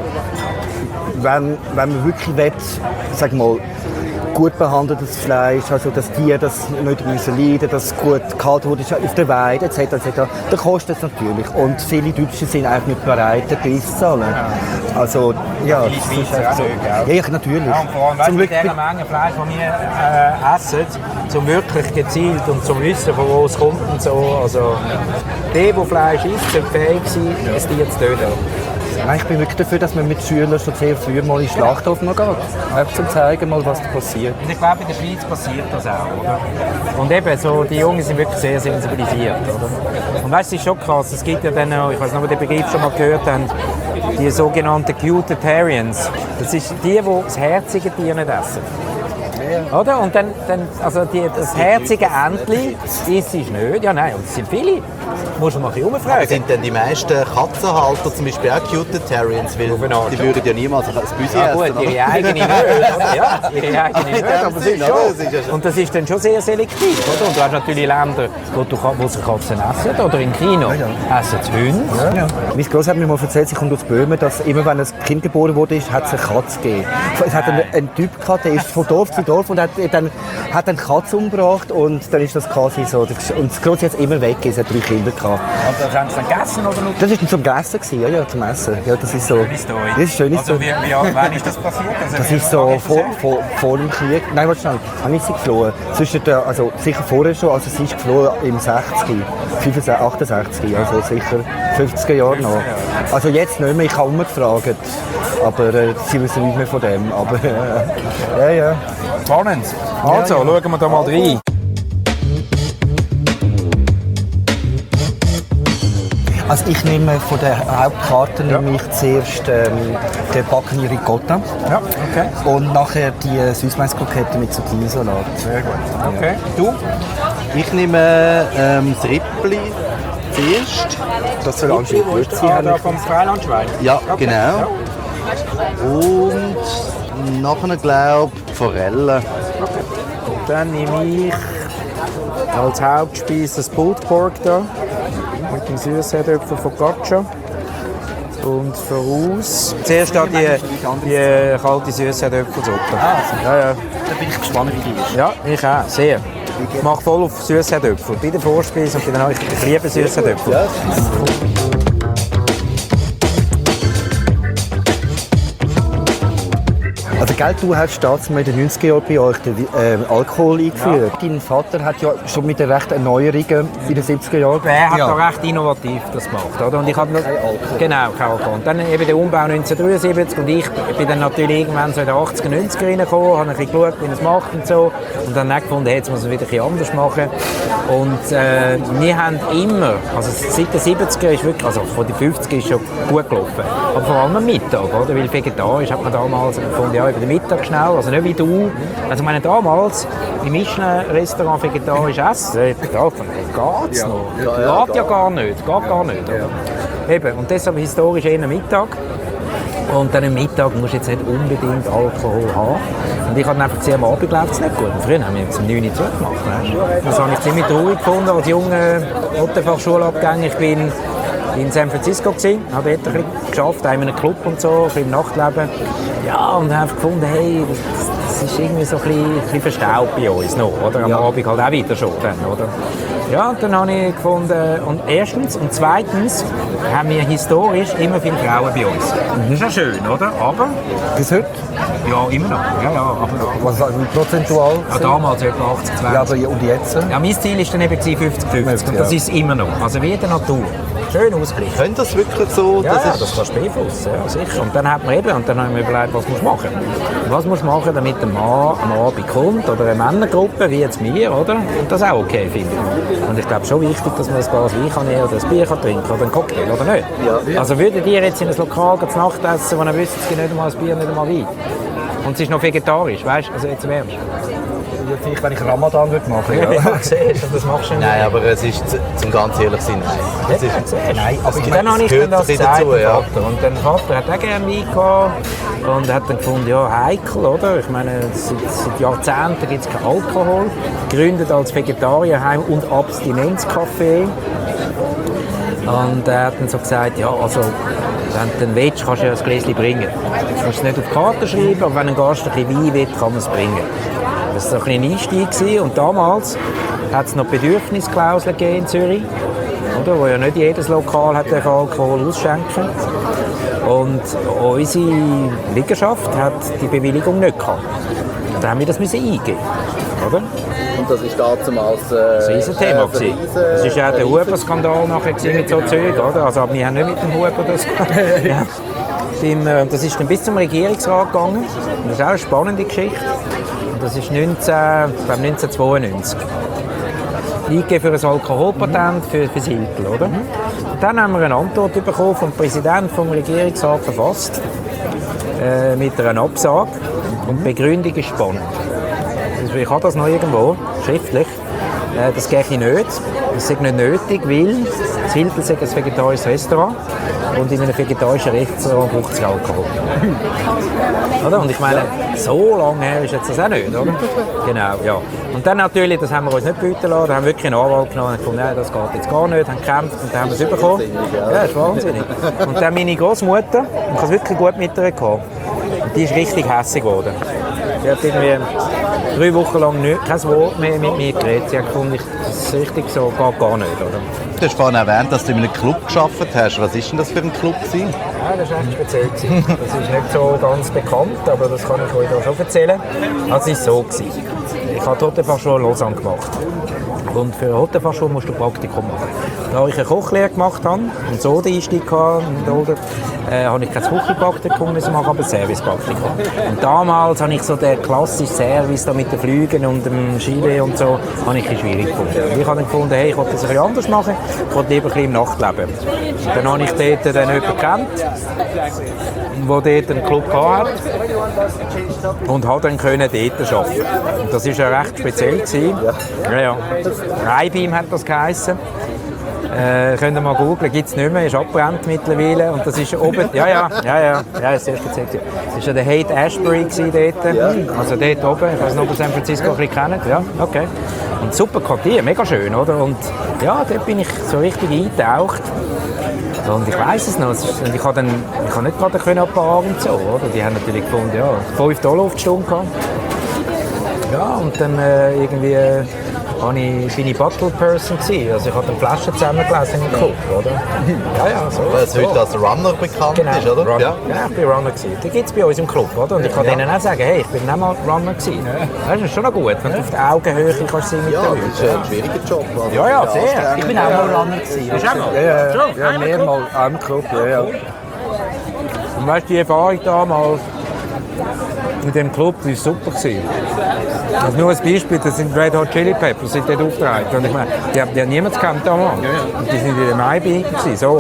wenn, wenn man wirklich will, sag mal, gut behandeltes Fleisch, also das Tier, das nicht müssen leiden, das gut gehalten wurde auf der Weide et cetera et cetera, dann kostet es natürlich. Und viele Deutsche sind eigentlich nicht bereit, den Preis zu zahlen. Also, ja, Viele das ist Schweizer einfach so. auch nicht, Ja, natürlich. Ja, und vor allem, weißt, Zum mit Glück dieser Menge Fleisch, die wir äh, essen, zum wirklich gezielt und zum Wissen, von wo es kommt und so. Also, der, der Fleisch isst, sollte fähig sein, ein Tier zu töten. Nein, ich bin wirklich dafür, dass man mit Schülern schon sehr früh mal in den Schlachthof noch geht. Einfach zum zeigen, mal, was da passiert. Und ich glaube, in der Schweiz passiert das auch, oder? Und eben, so, die Jungen sind wirklich sehr sensibilisiert, oder? Und weißt du, es ist schon krass, es gibt ja dann auch, ich weiß nicht, ob ihr den Begriff schon mal gehört habt, die sogenannten Cutitarians. Das ist die, die das herzige Tier nicht essen. Oder? Und dann, dann also die, das herzige Entli isst es nicht. Ja, nein, und es sind viele. Muss man mal ein bisschen umfragen. Sind denn die meisten Katzenhalter zum Beispiel auch Cutitarians? Weil die würden ja niemals ein Büsi Ja essen. gut, ihre eigene nicht, oder? Ja, ihre eigene nicht, aber es ist schon. Und das ist dann schon sehr selektiv, oder? Und du hast natürlich Länder, wo, du, wo sie Katzen essen, oder im Kino essen sie Hunde. Ja. Ja. Mein Gross hat mir mal erzählt, sie kommt aus Böhmen, dass immer wenn ein Kind geboren wurde, hat es eine Katze gegeben. Es hat einen, einen Typ gehabt, der ist von Dorf zu Dorf und hat dann, hat eine Katze umgebracht und dann ist das quasi so. Und das Gross hat immer weg, es hat drei Kinder gehabt. Und das haben sie dann gegessen, oder nicht? Das war dann zum Essen, gewesen, ja, ja, zum Essen. Ja, das ist so. Das ist schön. Also, wie, wie, wann ist das passiert? Also, Das ist so vor, vor, vor dem Krieg. Nein, warte schnell. Wann ist sie geflohen? Zwischen der, also sicher vorher schon. Also sie ist geflohen im sechziger, fünfundsechzig, achtundsechzig, also sicher fünfziger Jahre noch. Also jetzt nicht mehr. Ich habe umgefragt, aber äh, sie wissen nicht mehr von dem. Aber äh, ja, ja. Spannend. Also, Ja, ja. schauen wir da mal rein. Also ich nehme von der Hauptkarte Ja. nehme ich zuerst ähm, den Backen Ricotta Ja, okay. und nachher die Süßmaiskroketten mit Zucchini-Salat. Sehr gut. Okay. Du? Ich nehme ähm, das Rippli zuerst. Das soll anscheinend Wo gut ist sein. ah, habe da ich- vom Freilandschwein? Ja, Okay. genau. Und nachher glaube ich Forellen. Und dann nehme ich als Hauptspeise das Pulled Pork da mit dem süßen Herdöpfel von Gaccia. und voraus. Zuerst da die, die kalte Süßherdöpfelsuppe. Ja, ja. Da bin ich gespannt, wie die ist. Ja, ich auch, sehr. Ich mache voll auf Süßherdöpfel. Bei der Vorspeise und bei der Nacht. Ich liebe Süßherdöpfel. Also, gell, du hast damals in den neunziger Jahren bei euch den äh, Alkohol eingeführt. Ja. Dein Vater hat ja schon mit der rechten Erneuerungen in den siebziger Jahren... Er hat ja. da recht innovativ das gemacht, oder? Und ich habe noch, kein Alkohol. Genau, kein Alkohol. Und dann eben der Umbau neunzehnhundertdreiundsiebzig und ich bin dann natürlich irgendwann so in den achtziger, neunziger reingekommen, habe ein bisschen geschaut, wie er es macht und so. Und dann habe ich gefunden, hey, jetzt muss man es wieder ein bisschen anders machen. Und äh, wir haben immer, also seit den siebziger ist wirklich, also von den fünfziger ist schon gut gelaufen. Aber vor allem am Mittag, oder? Weil vegetarisch hat man damals gefunden, ja, über den Mittag schnell, also nicht wie du. Also ich meine, damals im Michelin-Restaurant vegetarisch essen, davon geht's ja. noch. Ja, ja, geht ja gar nicht, geht gar nicht. Ja. Eben, und deshalb historisch eher Mittag. Und dann am Mittag musst du jetzt nicht unbedingt Alkohol haben. Und ich habe einfach gesehen, am Abend läuft es nicht gut. Und früher haben wir um neun Uhr zugemacht. Weißt? Das habe ich ziemlich traurig gefunden als junger Hotelfachschulabgänger. Ich bin in San Francisco gewesen, habe dort ein bisschen geschafft, in einem Club und so, ein bisschen im Nachtleben. Ja, und habe gefunden, hey, das, das ist irgendwie so ein bisschen, ein bisschen verstaubt bei uns noch, oder? Am ja. Abend halt auch wieder schon, dann, oder? Ja, und dann habe ich gefunden, und erstens und zweitens haben wir historisch immer viele Frauen bei uns. Mhm. Das ist ja schön, oder? Aber... Bis heute? Ja, immer noch. Ja, ja, aber, was also prozentual? Ja, damals etwa achtzig, zwanzig. Ja, aber und jetzt? Ja, mein Ziel war dann eben fünfzig fünfzig und das ja. ist es immer noch. Also wie in der Natur. Schön ausgeglichen. Können das wirklich so? Ja, das, ja, ist das kannst du beeinflussen, ja, sicher. Und dann hat man eben, und dann haben wir überlegt, was musst du machen. Was musst du machen, damit ein Mann am Abend kommt, oder eine Männergruppe, wie jetzt wir, oder? Und das auch okay findet. Und ich glaube schon wichtig, dass man ein Glas Wein kann nehmen oder ein Bier kann trinken oder einen Cocktail, oder nicht? Ja. Also würdet ihr jetzt in ein Lokal zu Nacht essen, wo ihr wisst, es gibt nicht einmal ein Bier, nicht einmal Wein? Und es ist noch vegetarisch, weißt du? Also jetzt wärmst ja, vielleicht, wenn ich Ramadan würde machen würde. Ja, siehst du, das machst du nicht. Nein, aber es ist, zum ganz ehrlich sein, nein. Das ist, nein, aber ich dann habe ich dann das gesagt, dazu, ja. Vater. Und der Vater hat auch gerne Wein gehabt und hat dann gefunden, ja, heikel, oder? Ich meine, seit, seit Jahrzehnten gibt es keinen Alkohol. Gegründet als Vegetarierheim und Abstinenzcafé. Und er hat dann so gesagt, ja, also, wenn du dann willst, kannst du ja ein Gläschen bringen. Du musst es nicht auf die Karte schreiben, aber wenn ein Gast ein bisschen Wein will, kann man es bringen. Das war so ein Einstieg. Und damals hat es noch Bedürfnisklauseln in Zürich, oder, wo ja nicht jedes Lokal hat Alkohol ausschenken. Und unsere Liegenschaft hat die Bewilligung nicht gehabt. Da haben wir das müssen eingeben, oder? Und das war damals äh, das war ein Thema. Äh, das war ja der Huber-Skandal nachher mit so Zeug, oder? Also wir haben nicht mit dem Huber das ja. Das ist dann bis zum Regierungsrat gegangen. Das ist auch eine spannende Geschichte. Das ist neunzehnhundertzweiundneunzig. Eingegeben für ein Alkoholpatent für, für das Hilton, oder? Und dann haben wir eine Antwort bekommen vom Präsidenten vom Regierungsrat verfasst äh, mit einer Absage. Und die Begründung ist spannend. Also ich habe das noch irgendwo, schriftlich. Äh, das gehe ich nicht. Das ist nicht nötig, weil das Hilton ist ein vegetarisches Restaurant und in einem vegetarischen Restaurant braucht es Alkohol. Oder? Und ich meine, so lange her ist jetzt das auch nicht, oder? Genau, ja. Und dann natürlich, das haben wir uns nicht bieten lassen, da haben wir wirklich einen Anwalt genommen und gefunden, nein, das geht jetzt gar nicht, haben gekämpft und dann haben wir es bekommen. Ja, das ist wahnsinnig. Und dann meine Großmutter, ich habe es wirklich gut mit ihr gehabt, und die ist richtig hässlich geworden. Sie hat irgendwie drei Wochen lang nicht, kein Wort mehr mit mir geredet. Sie hat gefunden, das ist richtig so, geht gar nicht, oder? Du hast vorhin erwähnt, dass du in einem Club gearbeitet hast. Was war denn das für ein Club? Ja, das war echt speziell. Das ist nicht so ganz bekannt, aber das kann ich euch da schon erzählen. Also es war so. Ich habe die Hotelfachschule in Lausanne gemacht. Und für eine Hotelfachschule musst du Praktikum machen. Da ich eine Kochlehre gemacht habe und so den Einstieg hatte, äh, habe ich kein Küchenpraktikum machen, aber ein Servicepraktikum. Und damals habe ich so den klassischen Service da mit den Flügen und dem Chile und so, habe ich ein schwierig gefunden. Und ich habe dann gefunden, hey, ich wollte das ein bisschen anders machen, ich wollte lieber ein bisschen im Nachtleben. Und dann habe ich dort dann jemanden gekannt, der dort einen Club hatte und habe dann können dort arbeiten. Und das war ja recht speziell. Ja, ja. Reibeam hat das geheissen. Äh, könnt ihr mal googeln, gibt es nicht mehr, ist abgebrannt mittlerweile. Und das ist oben, ja, ja, ja, ja, ja, ist sehr speziell. Das war ja der Haight-Ashbury dort, ja. Also dort oben, ich weiß nicht, ob ihr San Francisco ein bisschen kennt. Ja, okay. Und super Quartier, mega schön, oder? Und ja, dort bin ich so richtig eingetaucht. Und ich weiss es noch, es ist, und ich konnte ich nicht gerade können abfahren so, oder? Die haben natürlich gefunden, ja, fünf Dollar auf die Stunde gehabt. Ja, und dann äh, irgendwie äh, ich, bin ich Bottle Person gewesen. Also ich habe dann Flaschen zusammengelesen im Club, oder? Ja, ja, so. Weil es heute als Runner bekannt genau, ist, oder? Runner. Ja. Ja, ich bin Runner gewesen. Die gibt es bei uns im Club, oder? Und ich kann ja. denen auch sagen, hey, ich bin nicht mal Runner gewesen. Das ist schon noch gut, wenn du auf der Augenhöhe kannst sein mit Ja, den Leuten. das ist ein schwieriger Job. Also Ja, ja, sehr. Ich bin auch mal Runner gewesen. Bist du auch mal? Ja, ja, So, ja, mehrmals auch im Club, ja, ja. Und weißt du, die Erfahrung damals mit dem Club, die war super gewesen. Also nur ein Beispiel, das sind Red Hot Chili Peppers, sind dort aufgetreten. Und ich meine, die haben ja niemand gekannt damals. Und die sind in der Maibee gewesen, so.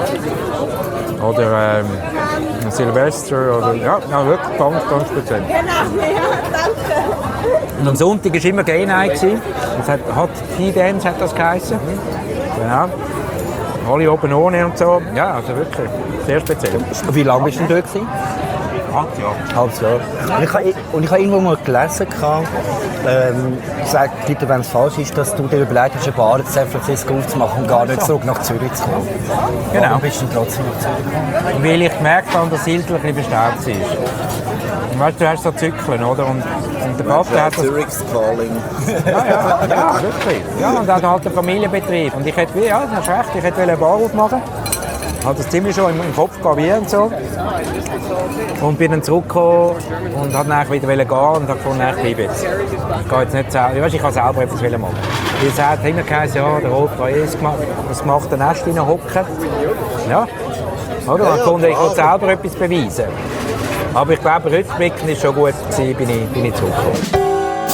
Oder ähm, Silvester, oder, ja, ja, wirklich ganz, ganz speziell. Und am Sonntag war immer Gay Night. Das hat, hat T-Dance hat das geheißen. Genau. Alle oben ohne und so. Ja, also wirklich sehr speziell. Wie lange bist du denn dort gewesen? Acht Jahre. Halbes Jahr. Und ich habe, und ich habe irgendwo mal gelesen, ähm, sag bitte, wenn es falsch ist, dass du dir überlegt hast, eine Bar in San Francisco aufzumachen und gar nicht zurück nach Zürich zu kommen. Genau. Warum bist du denn trotzdem nach Zürich gekommen? Weil ich gemerkt habe, dass Hiltl ein bisschen bestaubt ist. Und weißt, du hast so Zyklen, oder? Und, und der Vater hat das... Zurich's Calling. Ja, ja, ja, wirklich. Ja, und er hat halt einen Familienbetrieb. Und ich hätte, ja, du hast recht, ich hätte eine Bar aufmachen. Ich hatte das ziemlich schon im, im Kopf gehabt und so. Und bin dann zurückgekommen und wollte dann wieder gehen und habe gefunden, ich bleibe jetzt. Ich gehe jetzt nicht selber, weißt, ich kann selber etwas machen. Weil es hat immer geheißen, ja, der Rolf kann eh das gemachte Nest hineinhocken. Ja, oder? Und ich fand, ich will selber etwas beweisen. Aber ich glaube, rückblickend war es schon gut, gewesen, bin ich, bin ich zurückgekommen.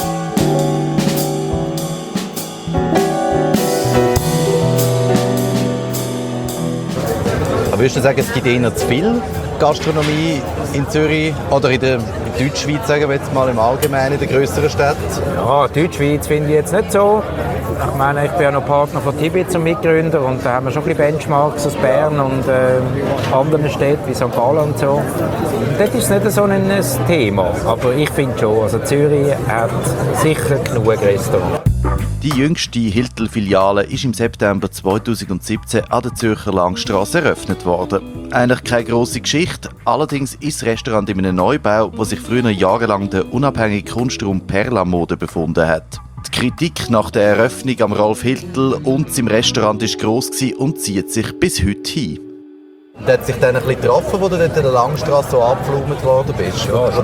Aber würdest du sagen, es gibt eher zu viel Gastronomie in Zürich oder in der in Deutschschweiz, sagen wir jetzt mal im Allgemeinen, in den grösseren Städten? Ja, Deutschschweiz finde ich jetzt nicht so. Ich meine, ich bin ja noch Partner von Tibet zum Mitgründer und da haben wir schon ein bisschen Benchmarks aus Bern und äh, anderen Städten wie Sankt Gallen und so. Und dort ist es nicht so ein Thema, aber ich finde schon, also Zürich hat sicher genug Restaurants. Die jüngste Hiltl-Filiale ist im September zweitausendsiebzehn an der Zürcher Langstrasse eröffnet worden. Eigentlich keine grosse Geschichte, allerdings ist das Restaurant in einem Neubau, wo sich früher jahrelang der unabhängige Kunstraum Perla Mode befunden hat. Die Kritik nach der Eröffnung am Rolf Hiltl und seinem Restaurant war gross und zieht sich bis heute hin. Und hat sich dann ein bisschen getroffen, wo du dort in der Langstrasse so abgeflumt worden bist? Ja, schon,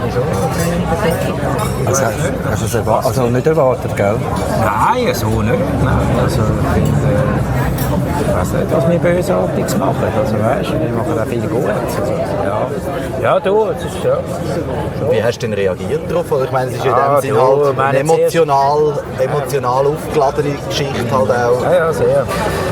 schon. Also, hast du es erwartet? Also nicht erwartet, gell? Nein, so nicht. Nein, also, ich finde, äh, ich weiß nicht, was wir Bösartiges machen. Also, weißt, wir machen auch viel gut. Also, ja. ja, du, es ist ja. Wie hast du denn reagiert darauf? Ich meine, es ist Ja, in dem Sinne du, halt meine, eine emotional, emotional aufgeladene Geschichte halt auch. Ja, ja, sehr.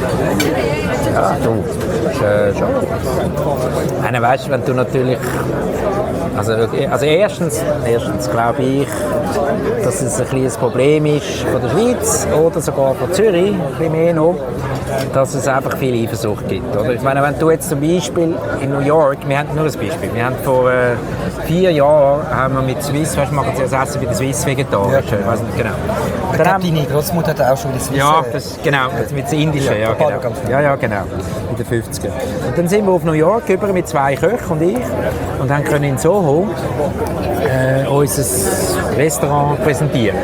Ja, du. Das ist, äh, schon. Ich meine, weißt du, wenn du natürlich. Also, also erstens, erstens glaube ich, dass es ein kleines Problem ist von der Schweiz oder sogar von Zürich, ein bisschen mehr noch, dass es einfach viel Eifersucht gibt. Oder? Ich meine, wenn du jetzt zum Beispiel in New York, wir haben nur ein Beispiel, wir haben vor äh, vier Jahren haben wir mit Swiss, weißt du, machen sie das Essen bei der Swiss vegetarisch, ja, ich weiß nicht genau. Ich glaube, deine Großmutter hat auch schon die Swiss. Ja, das, genau, mit der indischen, ja, genau. Ja, ja, genau, in den fünfziger. Und dann sind wir auf New York über mit zwei Köchen und ich und haben können in Soho äh, unser Restaurant präsentieren.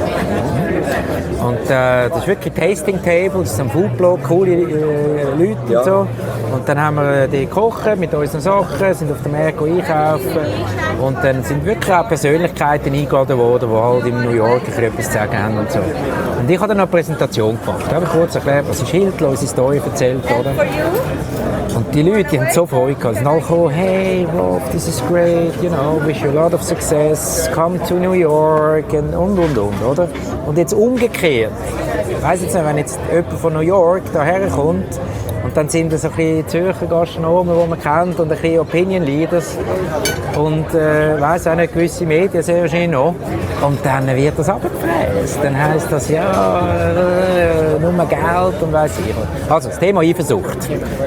Und äh, das ist wirklich ein Tasting Table, das ist ein Foodblog, coole äh, Leute ja. und so. Und dann haben wir die gekocht mit unseren Sachen, sind auf dem Markt einkaufen und dann sind wirklich auch Persönlichkeiten eingeladen worden, die halt in New York etwas zu sagen haben und so. Und ich habe dann noch eine Präsentation gemacht. Da habe ich kurz erklärt, was ist Hiltl, unsere Story erzählt, oder? Und die Leute, die haben so Freude gehabt. Sie sind alle gekommen, hey Rob, this is great, you know, wish you a lot of success, come to New York und und und, und oder? Und jetzt umgekehrt, ich weiss jetzt nicht, wenn jetzt jemand von New York daher kommt und dann sind das ein bisschen Zürcher Gastronomen, die man kennt und ein bisschen Opinion Leaders und äh, weiss auch nicht, gewisse Medien sehr wahrscheinlich noch. Und dann wird das abgefräst. Dann heisst das, ja, äh, nur Geld und weiss ich. Also, das Thema Eifersucht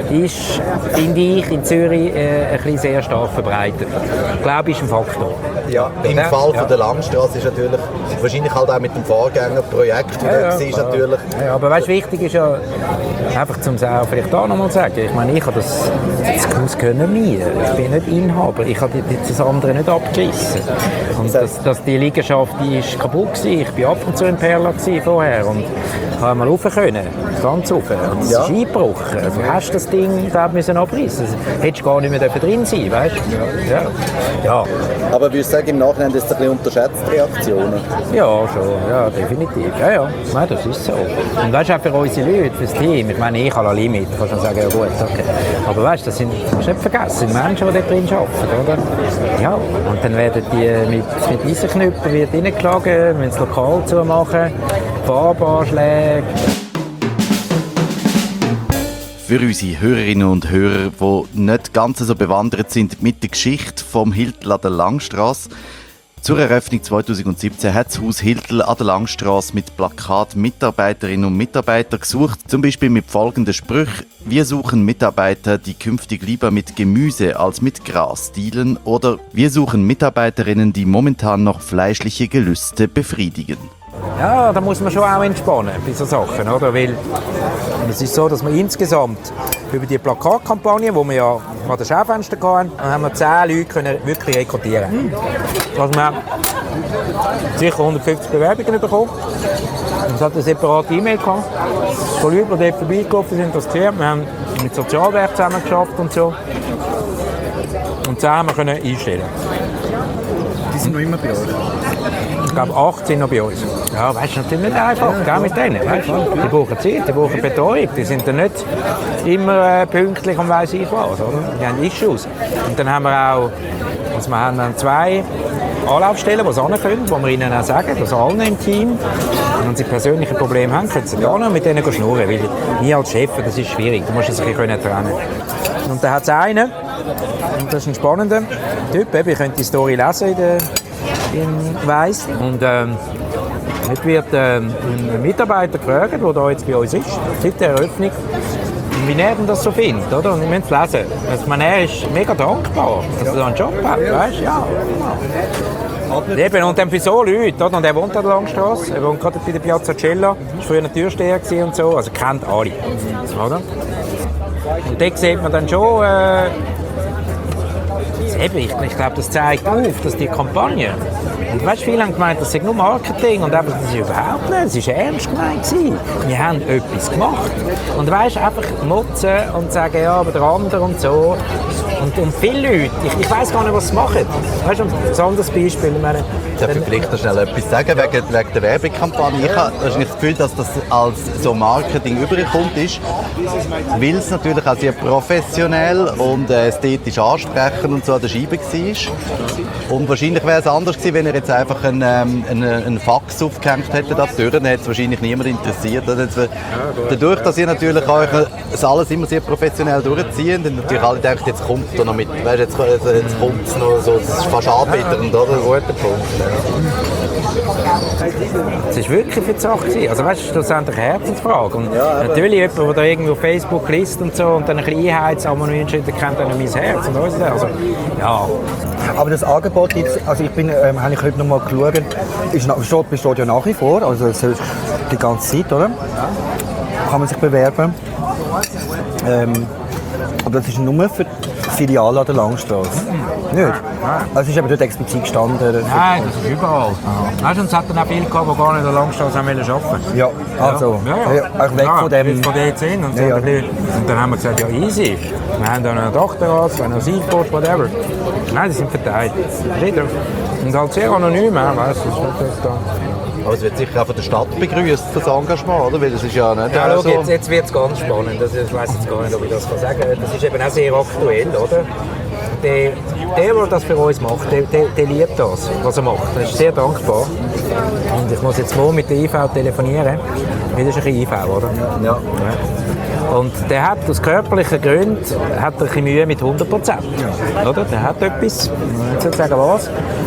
ist, finde ich, in Zürich äh, ein bisschen sehr stark verbreitet. Ich glaube, ist ein Faktor. Ja, im Ja. Fall Ja. von der Langstrasse ist natürlich wahrscheinlich halt auch mit dem Vorgängerprojekt, Ja, ja, ist ja. natürlich. Ja, aber weißt, wichtig ist ja, einfach zum auch vielleicht da nochmal sagen, ich meine, ich habe das, das Haus können nie. Ich bin nicht Inhaber, ich habe das andere nicht abgerissen. Und das, das, die Liegenschaft, die ist kaputt gewesen. Ich bin ab und zu in Perla gewesen vorher und habe mal rauf können, ganz rauf. Und es Ja. ist eingebrochen. Also hast das Ding da müssen abreißen. Also, hättest gar nicht mehr drin sein, weißt du? Ja. Ja. Aber würdest du sagen, im Nachhinein ist es ein bisschen unterschätzt, die Reaktionen? Ja, schon, ja, definitiv. Ja, ja, nein, das ist so. Und weißt du, auch für unsere Leute, für das Team, ich meine, ich habe ein Limit, ich kann schon sagen, ja gut, okay. Aber weißt du, das sind, das nicht vergessen, das sind Menschen, die dort drin arbeiten, oder? Ja, und dann werden die mit, mit Eisenknüppeln wird reingeschlagen, müssen das Lokal zumachen, Farbanschläge. Für unsere Hörerinnen und Hörer, die nicht ganz so bewandert sind mit der Geschichte vom Hiltl an der Langstrasse, zur Eröffnung zweitausendsiebzehn hat das Haus Hiltl an der Langstrasse mit Plakat Mitarbeiterinnen und Mitarbeiter gesucht, zum Beispiel mit folgenden Sprüchen: Wir suchen Mitarbeiter, die künftig lieber mit Gemüse als mit Gras dealen, oder wir suchen Mitarbeiterinnen, die momentan noch fleischliche Gelüste befriedigen. Ja, da muss man schon auch entspannen bei so Sachen, oder? Weil es ist so, dass wir insgesamt über die Plakatkampagne, die wir ja an den Schaufenstern hatten, haben wir zehn Leute können wirklich rekrutieren. Also wir haben sicher hundertfünfzig Bewerbungen bekommen. Und es hat eine separate E-Mail gehabt, von Leuten, die dort vorbeigelaufen sind, das gesehen. Wir haben mit Sozialwerk zusammen geschafft und so. Und zehn haben wir können einstellen. Die sind noch immer bei euch. Ich glaube, acht sind noch bei uns. Ja, weißt du, natürlich nicht einfach, gell, mit denen. Weißt? Die brauchen Zeit, die brauchen Betreuung. Die sind dann nicht immer äh, pünktlich und weiss ich was. Oder? Die haben Issues. Und dann haben wir auch, also wir haben dann zwei Anlaufstellen, die sie hin können, wo wir ihnen auch sagen, dass allen im Team, wenn sie persönliche Probleme haben, können sie da noch mit denen schnurren. Weil wir als Chef, das ist schwierig, du musst es ein bisschen trennen. Und dann hat es einen, und das ist ein spannender Typ, ihr könnt die Story lesen in der in Weiss. Und ähm, jetzt wird ähm, ein Mitarbeiter gefragt, der da jetzt bei uns ist, seit der Eröffnung, wie er denn das so findet, oder? Und ich möchte es lesen. Also, man, er ist mega dankbar, dass er da einen Job hat, weißt du? Ja. Eben, und dann für so Leute, oder? Und er wohnt an der Langstrasse, er wohnt gerade bei der Piazza Cella, war früher ein Türsteher und so, also kennt alle, oder? Und dort sieht man dann schon, äh, Eben, ich, ich glaube, das zeigt auf, dass die Kampagne, und weißt, viele haben gemeint, das sei nur Marketing, und eben, das ist überhaupt nicht, es war ernst gemeint gewesen. Wir haben etwas gemacht. Und weißt, einfach motzen und sagen, ja, aber der andere und so. Und, und viele Leute, ich, ich weiss gar nicht, was sie machen. Weißt du, ein anderes Beispiel, ich meine, Darf ich vielleicht noch schnell etwas sagen wegen, wegen der Werbekampagne? Ich habe das Gefühl, dass das als so Marketing überkommt ist, weil es natürlich auch sehr professionell und äh, ästhetisch ansprechend und so an der Scheibe war. Und wahrscheinlich wäre es anders gewesen, wenn er jetzt einfach einen, ähm, einen, einen Fax aufgehängt hätte, da Türen, dann hätte es wahrscheinlich niemand interessiert. Also jetzt, dadurch, dass ihr natürlich euch das alles immer sehr professionell durchzieht, und natürlich alle denken, jetzt kommt er noch mit, weißt, jetzt, jetzt kommt es noch so, das ist fast anbitternd, oder? Ein guter Punkt. es war wirklich für die Sache gewesen. Also weißt du, schlussendlich eine Herzensfrage. Und ja, natürlich jemand, der da irgendwo auf Facebook liest und so und dann ein bisschen einheizt, aber man kennt dann mein Herz und alles. Also, ja. Aber das Angebot jetzt, also ich bin, ähm, habe ich heute noch mal geschaut, ist, besteht, besteht ja nach wie vor, also es ist die ganze Zeit, oder? Kann man sich bewerben. Ähm, aber das ist nur für die Filiale an der Langstrasse. Nicht? Also es ist aber dort explizit gestanden. Nein, das ist überall. Weißt du, es hat dann auch viele gehabt, die gar nicht an der Langstrasse arbeiten wollten. Ja, also, ja, ja. auch weg ja, von dem... Von D zehn und, so ja, ja. und dann haben wir gesagt, ja easy. Wir haben dann eine Dachterrasse, wir haben ein Seilboot, whatever. Nein, die sind verteilt. Jeder. Und halt sehr anonym, weißt du. Aber es wird sicher auch von der Stadt begrüßt, das Engagement, oder? Weil es ist ja nicht ja, so... jetzt, jetzt wird es ganz spannend. Das, ich weiß jetzt gar nicht, ob ich das kann sagen kann. Das ist eben auch sehr aktuell, oder? Der, der, der das für uns macht, der, der, der liebt das, was er macht. Er ist sehr dankbar. Und ich muss jetzt morgen mit der I V telefonieren. Das ist ein bisschen I V, oder? Ja. Ja. Und der hat aus körperlichen Gründen hat er ein bisschen Mühe mit hundert Prozent. Oder? Der hat etwas, ich soll sagen was. Und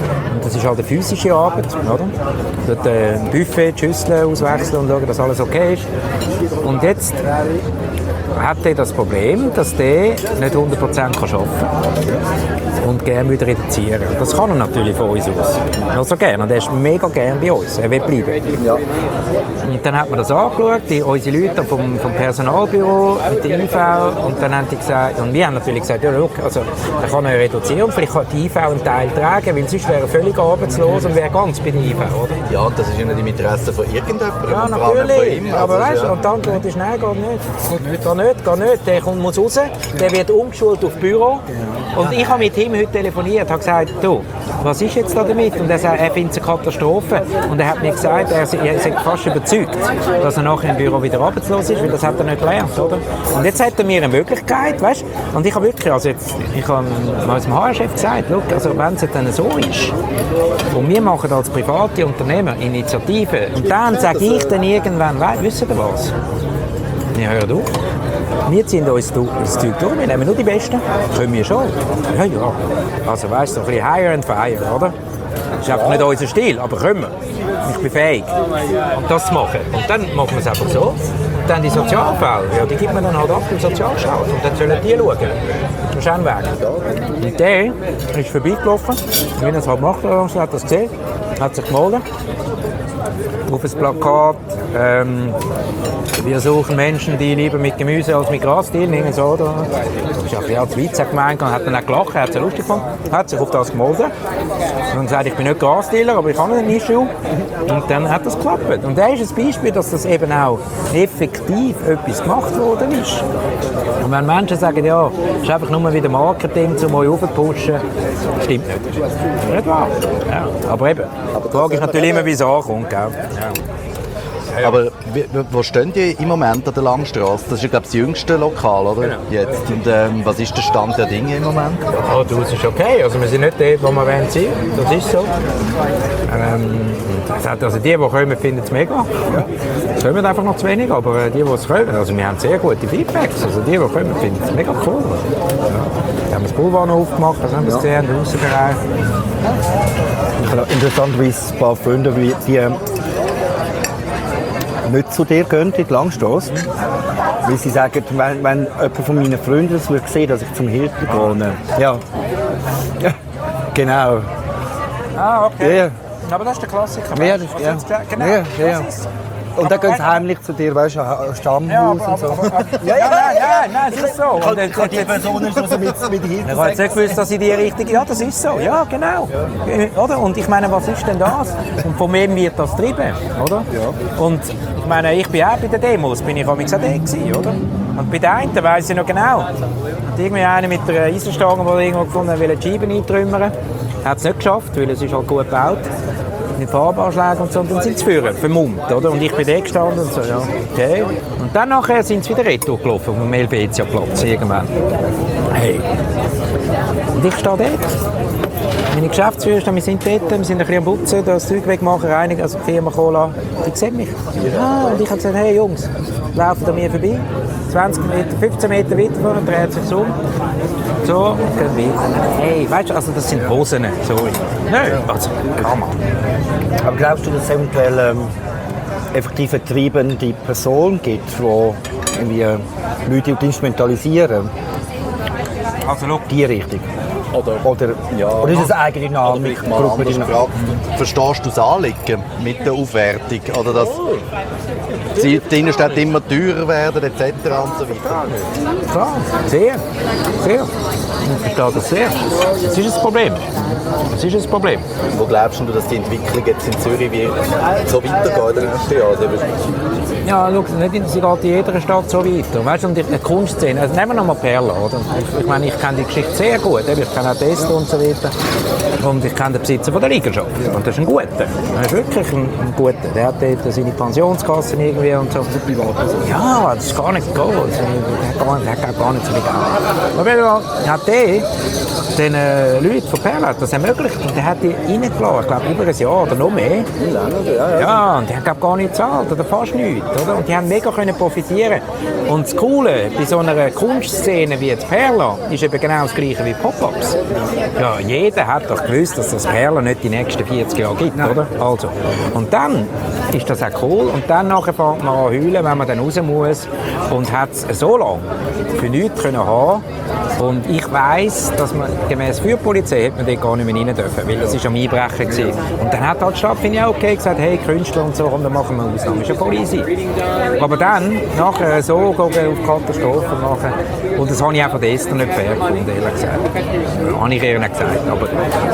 das ist halt eine physische Arbeit, oder? Dort äh, ein Buffet, die Schüsseln auswechseln und schauen, dass alles okay ist. Und jetzt hat er das Problem, dass der nicht hundert Prozent arbeiten kann und gerne wieder reduzieren. Das kann er natürlich von uns aus. Also gerne. Und er ist mega gerne bei uns. Er will bleiben. Ja. Und dann hat man das angeschaut, die, unsere Leute vom, vom Personalbüro mit der I V. Und dann haben die gesagt, und wir haben natürlich gesagt, ja, look, also, er kann er reduzieren. Vielleicht kann die I V einen Teil tragen, weil sonst wäre er völlig arbeitslos und wäre ganz bei der I V, oder? Ja, und das ist ja nicht im Interesse von irgendjemandem. Ja, natürlich. Ihm. Aber weißt du, ja. Und die Antwort ist, nein, geht nicht. Geht nicht, geht nicht. Der kommt, muss raus, der wird umgeschult auf Büro. Und ich habe mit ihm heute telefoniert, habe gesagt, du, was ist jetzt da damit? Und er sagt, er findet es eine Katastrophe. Und er hat mir gesagt, er ist fast überzeugt, dass er nachher im Büro wieder arbeitslos ist, weil das hat er nicht gelernt, oder? Und jetzt hat er mir eine Möglichkeit, weißt du? Und ich habe wirklich, also jetzt, ich habe unserem H R-Chef gesagt, look, also wenn es dann so ist, und wir machen als private Unternehmer Initiativen, und dann sage ich dann irgendwann, weißt, wisst ihr was? Wir hören auf. Wir ziehen uns das Zeug durch, wir nehmen nur die Besten. Können wir schon. Ja, ja. Also weißt du, so ein bisschen higher and fire, oder? Das ist einfach nicht unser Stil, aber können wir. Ich bin fähig, das zu machen. Und dann machen wir es einfach so. Und dann die Sozialfälle, ja, die gibt man dann halt ab im Sozialstaat. Und dann sollen die schauen. Das ist ein Weg. Und der ist vorbeigelaufen, wie er es halt macht, hat das gesehen, hat sich gemeldet. Auf ein Plakat, ähm, wir suchen Menschen, die lieber mit Gemüse als mit Gras dienen. So, oder? Ich habe ja zu Weizen gemeint und hat dann auch gelacht, hat es lustig gefunden, hat sich auf das gemeldet und gesagt, ich bin nicht Grasdealer, aber ich habe einen Issue. Und dann hat das geklappt. Und das ist ein Beispiel, dass das eben auch effektiv etwas gemacht worden ist. Und wenn Menschen sagen, ja, es ist einfach nur wieder Marketing, um euch aufzupushen, stimmt nicht. Das ist nicht wahr. Ja, aber eben, die Frage ist natürlich immer, wie es ankommt. Gell? Ja. Ja. Aber wo stehen die im Moment an der Langstrasse? Das ist, glaube ich, das jüngste Lokal, oder? Genau. Jetzt. Und ähm, was ist der Stand der Dinge im Moment? Ja, du, es ist okay. Also wir sind nicht dort, wo wir wollen sein. Das ist so. Ähm, also die, die kommen, finden es mega. Es kommen einfach noch zu wenig, aber die, die es kommen, also wir haben sehr gute Feedbacks. Also die, die kommen, finden es mega cool. Ja. Wir haben das Boulevard noch aufgemacht, das haben wir gesehen, den Außenbereich. Interessanterweise ein paar Freunde, die, die nicht zu dir gehen, in die Langstrasse. Weil sie sagen, wenn, wenn jemand von meinen Freunden das würde sehen, dass ich zum Hilton gehe. Ja. Ja. Genau. Ah, okay. Ja. Aber das ist der Klassiker. Ja, das, ja. Genau, ja, ja, ja. das ist Und dann gehen sie heimlich zu dir, weißt du, ein Stammhaus ja, aber, und so. aber, aber, aber, ja, ja, nein, nein, nein, das ist so. Und Ich habe die Person nicht so mit, mit Hilfe. ich habe jetzt nicht gewusst, dass ich die richtige... Ja, das ist so. Ja, genau. Ja. Oder? Und ich meine, was ist denn das? Und von wem wird das getrieben? Oder? Ja. Und ich meine, ich bin auch bei den Demos, bin ich auch mit gewesen, oder? Und bei den einen weiss ich noch genau. Und irgendwie einer mit einer Eisenstange, der irgendwo gefunden hat, will die Scheiben eintrümmern. Hat es nicht geschafft, weil es ist halt gut gebaut. Mit Farbanschlägen und so, und dann sind sie führen, vermummt, oder? Und ich bin da gestanden und so, ja, okay. Und dann nachher sind sie wieder retour gelaufen, auf dem Helvetia-Platz irgendwann. Hey. Und ich stehe dort. Meine Geschäftsführer, wir sind dort, wir sind ein bisschen am Putzen, das Zeug wegmachen, reinigen, also die Firma Cola. Die sehen mich. Ah, und ich habe gesagt, hey Jungs, laufen an mir vorbei. zwanzig Meter, fünfzehn Meter weiter vorne, dreht sich so. So, und gehen weiter. Hey, weißt du, also das sind Hosen, sorry. Nein, also, kann man. Aber glaubst du, dass es eventuell ähm, effektiv eine treibende Person gibt, die irgendwie Leute instrumentalisieren? Also, look. Die Richtung? Oder, Oder, ja, oder ist es eine eigene Oder vielleicht mal anders Gruppe? gefragt. Verstehst du das Anliegen mit der Aufwertung? Oder dass die Innenstädte immer teurer werden et cetera und so weiter? Klar, sehr, sehr. Ich verstehe das sehr. Das ist ein Problem. Das ist ein Problem. Wo glaubst du, dass die Entwicklung jetzt in Zürich wird so weitergeht in den nächsten Jahren? Ja, schau, nicht, sie geht in jeder Stadt so weiter. Weißt du, und die Kunstszene, also nehmen wir noch mal Perla, oder? Ich, ich meine, ich kenne die Geschichte sehr gut. Ich kenne auch Test und so weiter. Und ich kenne den Besitzer von der Liegenschaft. Und das ist ein guter. Das ist wirklich ein, ein guter. Der hat dort seine Pensionskassen irgendwie und so. Ja, das ist gar nicht gut. Der hat gar, der hat gar nicht so viel Geld. Aber er hat der den äh, Leuten von Perla, das das ermöglicht. Und der hat die reingelassen, ich glaube über ein Jahr oder noch mehr. Ja, und die haben glaub, gar nicht gezahlt oder fast nichts. Oder? Und die haben mega können profitieren. Und das Coole bei so einer Kunstszene wie jetzt Perla ist eben genau das Gleiche wie Pop-Ups. Ja, jeder hat doch gewusst, dass das Perla nicht die nächsten vierzig Jahre gibt, oder? Also. Und dann ist das auch cool. Und dann nachher fängt man an heulen, wenn man dann raus muss. Und hat es so lange für nichts können haben. Und ich weiss, dass man gemäß Feuerpolizei hätte man dort gar nicht mehr rein dürfen, weil das war am Einbrechen gewesen. Und dann hat halt die Stadt, finde ich, auch okay gesagt, hey, Künstler und so, und dann machen wir Ausnahmen. Das ist ja voll easy. Aber dann, nachher so, gehen auf Katastrophen machen. Und das habe ich auch von der Esther nicht fair gefunden, ehrlich gesagt. Das habe ich ihr nicht gesagt, aber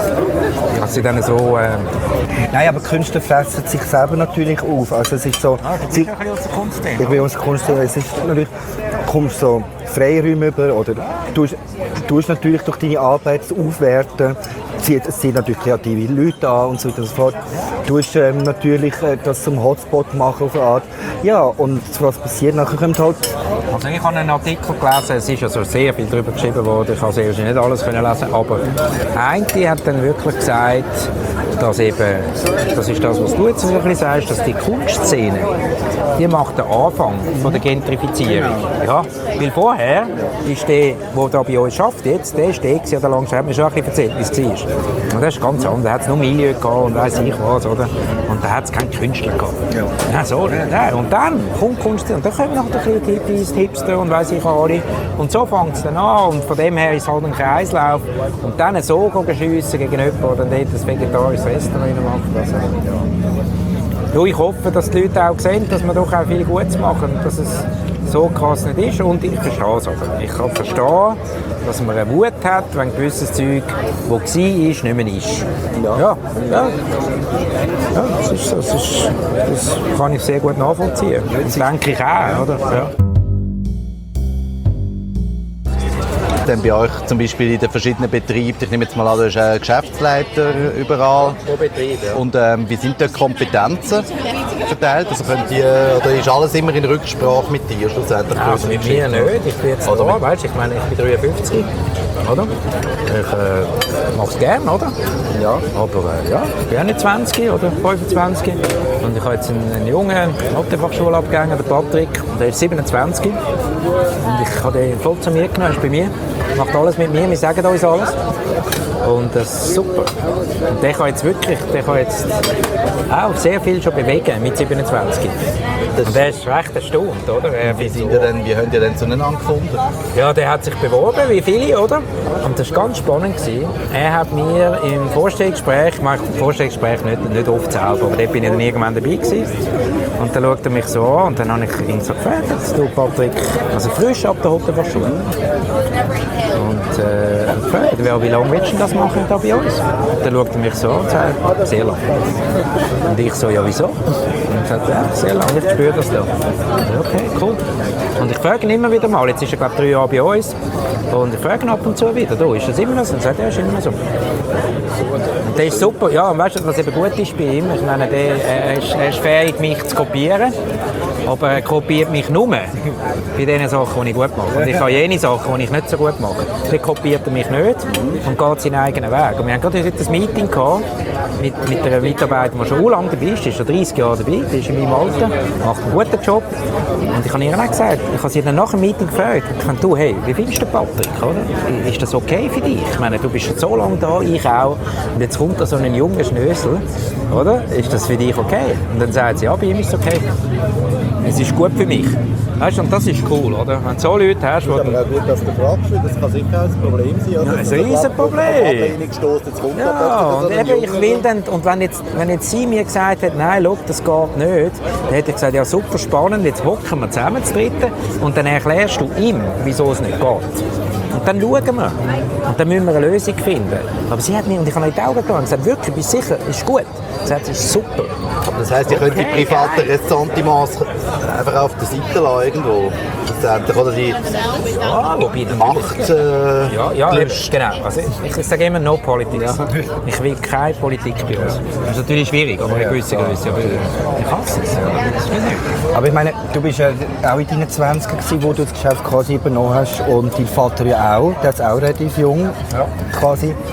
ich habe sie dann so... Äh Nein, aber Künstler fressen sich selber natürlich auf. Also es ist so... Ah, du bist sie, ja ein bisschen aus der Kunst. ich bin aus der Kunst, es ist natürlich... Du kommst so Freiräume über oder du tust natürlich durch deine Arbeit aufwerten. Es zieht natürlich kreative Leute an und so weiter und so fort. Du tust ähm, natürlich äh, das zum Hotspot machen auf eine Art. Ja, und was passiert? Nachher kommt halt... Also ich habe einen Artikel gelesen, es ist also sehr viel darüber geschrieben worden, ich konnte sehr nicht alles können lesen, aber eine hat dann wirklich gesagt, dass eben, das ist das, was du jetzt wirklich sagst, dass die Kunstszene, die macht den Anfang von der Gentrifizierung. Ja, weil vorher ist der, der da bei uns arbeitet, jetzt, der ist der, der da langsam, hat mir schon ein bisschen erzählt, wie es war. Und das ist ganz anders, da hat es nur Milieu gehabt und weiss ich was, oder? Und da hat es keinen Künstler gehabt. Ja. Ja, so, ja. Und dann kommt Kunst, und dann kommen noch ein bisschen Hippies, Hipster und weiss ich auch alle. Und so fängt es dann an und von dem her ist es halt ein Kreislauf. Und dann so schiessen gegen jemanden, der dann dort ein vegetarisches Restaurant macht. Also, ja. Ja, ich hoffe, dass die Leute auch sehen, dass wir doch auch viel Gutes machen, dass es so krass nicht ist. Und ich verstehe es aber. Ich kann verstehen, dass man einen Wut hat, wenn gewisses Zeug, das war, nicht mehr ist. Ja, ja. ja. ja das, ist, das, ist, das kann ich sehr gut nachvollziehen. Das denke ich auch, oder? Ja. Dann bei euch zum Beispiel in den verschiedenen Betrieben, ich nehme jetzt mal an, du bist ein Geschäftsleiter überall. Pro Betrieb, ja. Und ähm, wie sind da die Kompetenzen verteilt? Also könnt ihr, oder ist alles immer in Rücksprache mit dir schlussendlich? Also mit mir nicht, ich bin jetzt oder da, weißt, ich meine, ich bin dreiundfünfzig, oder? Ich äh, mache es gerne, oder? Ja. Aber äh, ja, ich bin auch nicht zwanzig oder fünfundzwanzig. Und ich habe jetzt einen, einen jungen Mathe-Fachschule abgegangen, den Patrick, und der ist siebenundzwanzig. Und ich habe den voll zu mir genommen, ist bei mir. Macht alles mit mir, wir sagen uns alles. Und das ist super. Und der kann jetzt wirklich, der kann jetzt auch sehr viel schon bewegen mit siebenundzwanzig. Und der ist recht erstaunt, oder? Wie, sind ihr denn, wie habt ihr denn zueinander gefunden? Ja, der hat sich beworben, wie viele, oder? Und das war ganz spannend gewesen. Er hat mir im Vorstellungsgespräch, ich mache im Vorstellungsgespräch nicht, nicht oft selber, aber dort bin ich dann irgendwann dabei gewesen. Und dann schaut er mich so an und dann habe ich ihn so gefragt, du Patrick, also frisch ab der Hotelfachschule. Und äh, gefragt, wie lange willst du das machen da bei uns? Und dann schaut er mich so an und sagt, sehr lange. Und ich so, ja wieso? Und er sagt, ja, sehr lange, ich spüre das da. Okay, cool. Und ich frage ihn immer wieder mal, jetzt ist er glaube ich drei Jahre bei uns, und ich frage ihn ab und zu wieder, du, ist das immer noch so? Und er sagt, ja, ist immer so. Und der ist super, ja, und weißt du, was eben gut ist bei ihm? Ich meine, der, er, ist, er ist fähig, mich zu kopieren, aber er kopiert mich nur bei den Sachen, die ich gut mache. Und ich habe jene Sachen, die ich nicht so gut mache. Dann kopiert er mich nicht und geht seinen eigenen Weg. Und wir haben gerade heute ein Meeting gehabt mit, mit einer Mitarbeiterin, die schon lange dabei ist, die ist schon dreißig Jahre dabei, die ist in meinem Alter, macht einen guten Job. Und ich habe ihr auch gesagt, ich habe sie dann nach dem Meeting gefragt, du, hey, wie findest du Patrick, oder? Ist das okay für dich? Ich meine, du bist schon so lange da, ich auch, und jetzt kommt da so ein junger Schnösel, oder? Ist das für dich okay? Und dann sagt sie, ja, bei ihm ist es okay. Es ist gut für mich. Weißt du, und das ist cool, oder? Wenn du so Leute hast, die... Aber auch gut, dass du fragst, das kann sicher ein Problem sein. Ja, ein Riesenproblem. Ja, und eben, ich will dann, und wenn jetzt, wenn jetzt sie mir gesagt hat, nein, schau, das geht nicht, dann hätte ich gesagt, ja, super spannend, jetzt hocken wir zusammen zu dritten und dann erklärst du ihm, wieso es nicht geht. Und dann schauen wir. Und dann müssen wir eine Lösung finden. Aber sie hat mir, und ich habe in die Augen geschaut und gesagt, wirklich, bist du sicher, ist gut. Sie sagt, es ist super. Das heisst, ihr könnt die privaten Ressentiments einfach auf der Seite lassen, irgendwo. Oder die ja, wobei die Macht äh, ja, ja, genau. Also ich, ich sage immer no politics. Ja. Ich will keine Politik bei uns. Das ist natürlich schwierig, aber eine gewisse Größe. Aber ich hasse es. Ja. Das will ich. Aber ich meine, du bist ja auch in deinen zwanzigern gewesen, wo du das Geschäft quasi übernommen hast, und dein Vater ja auch, der ist auch relativ jung, ja. quasi.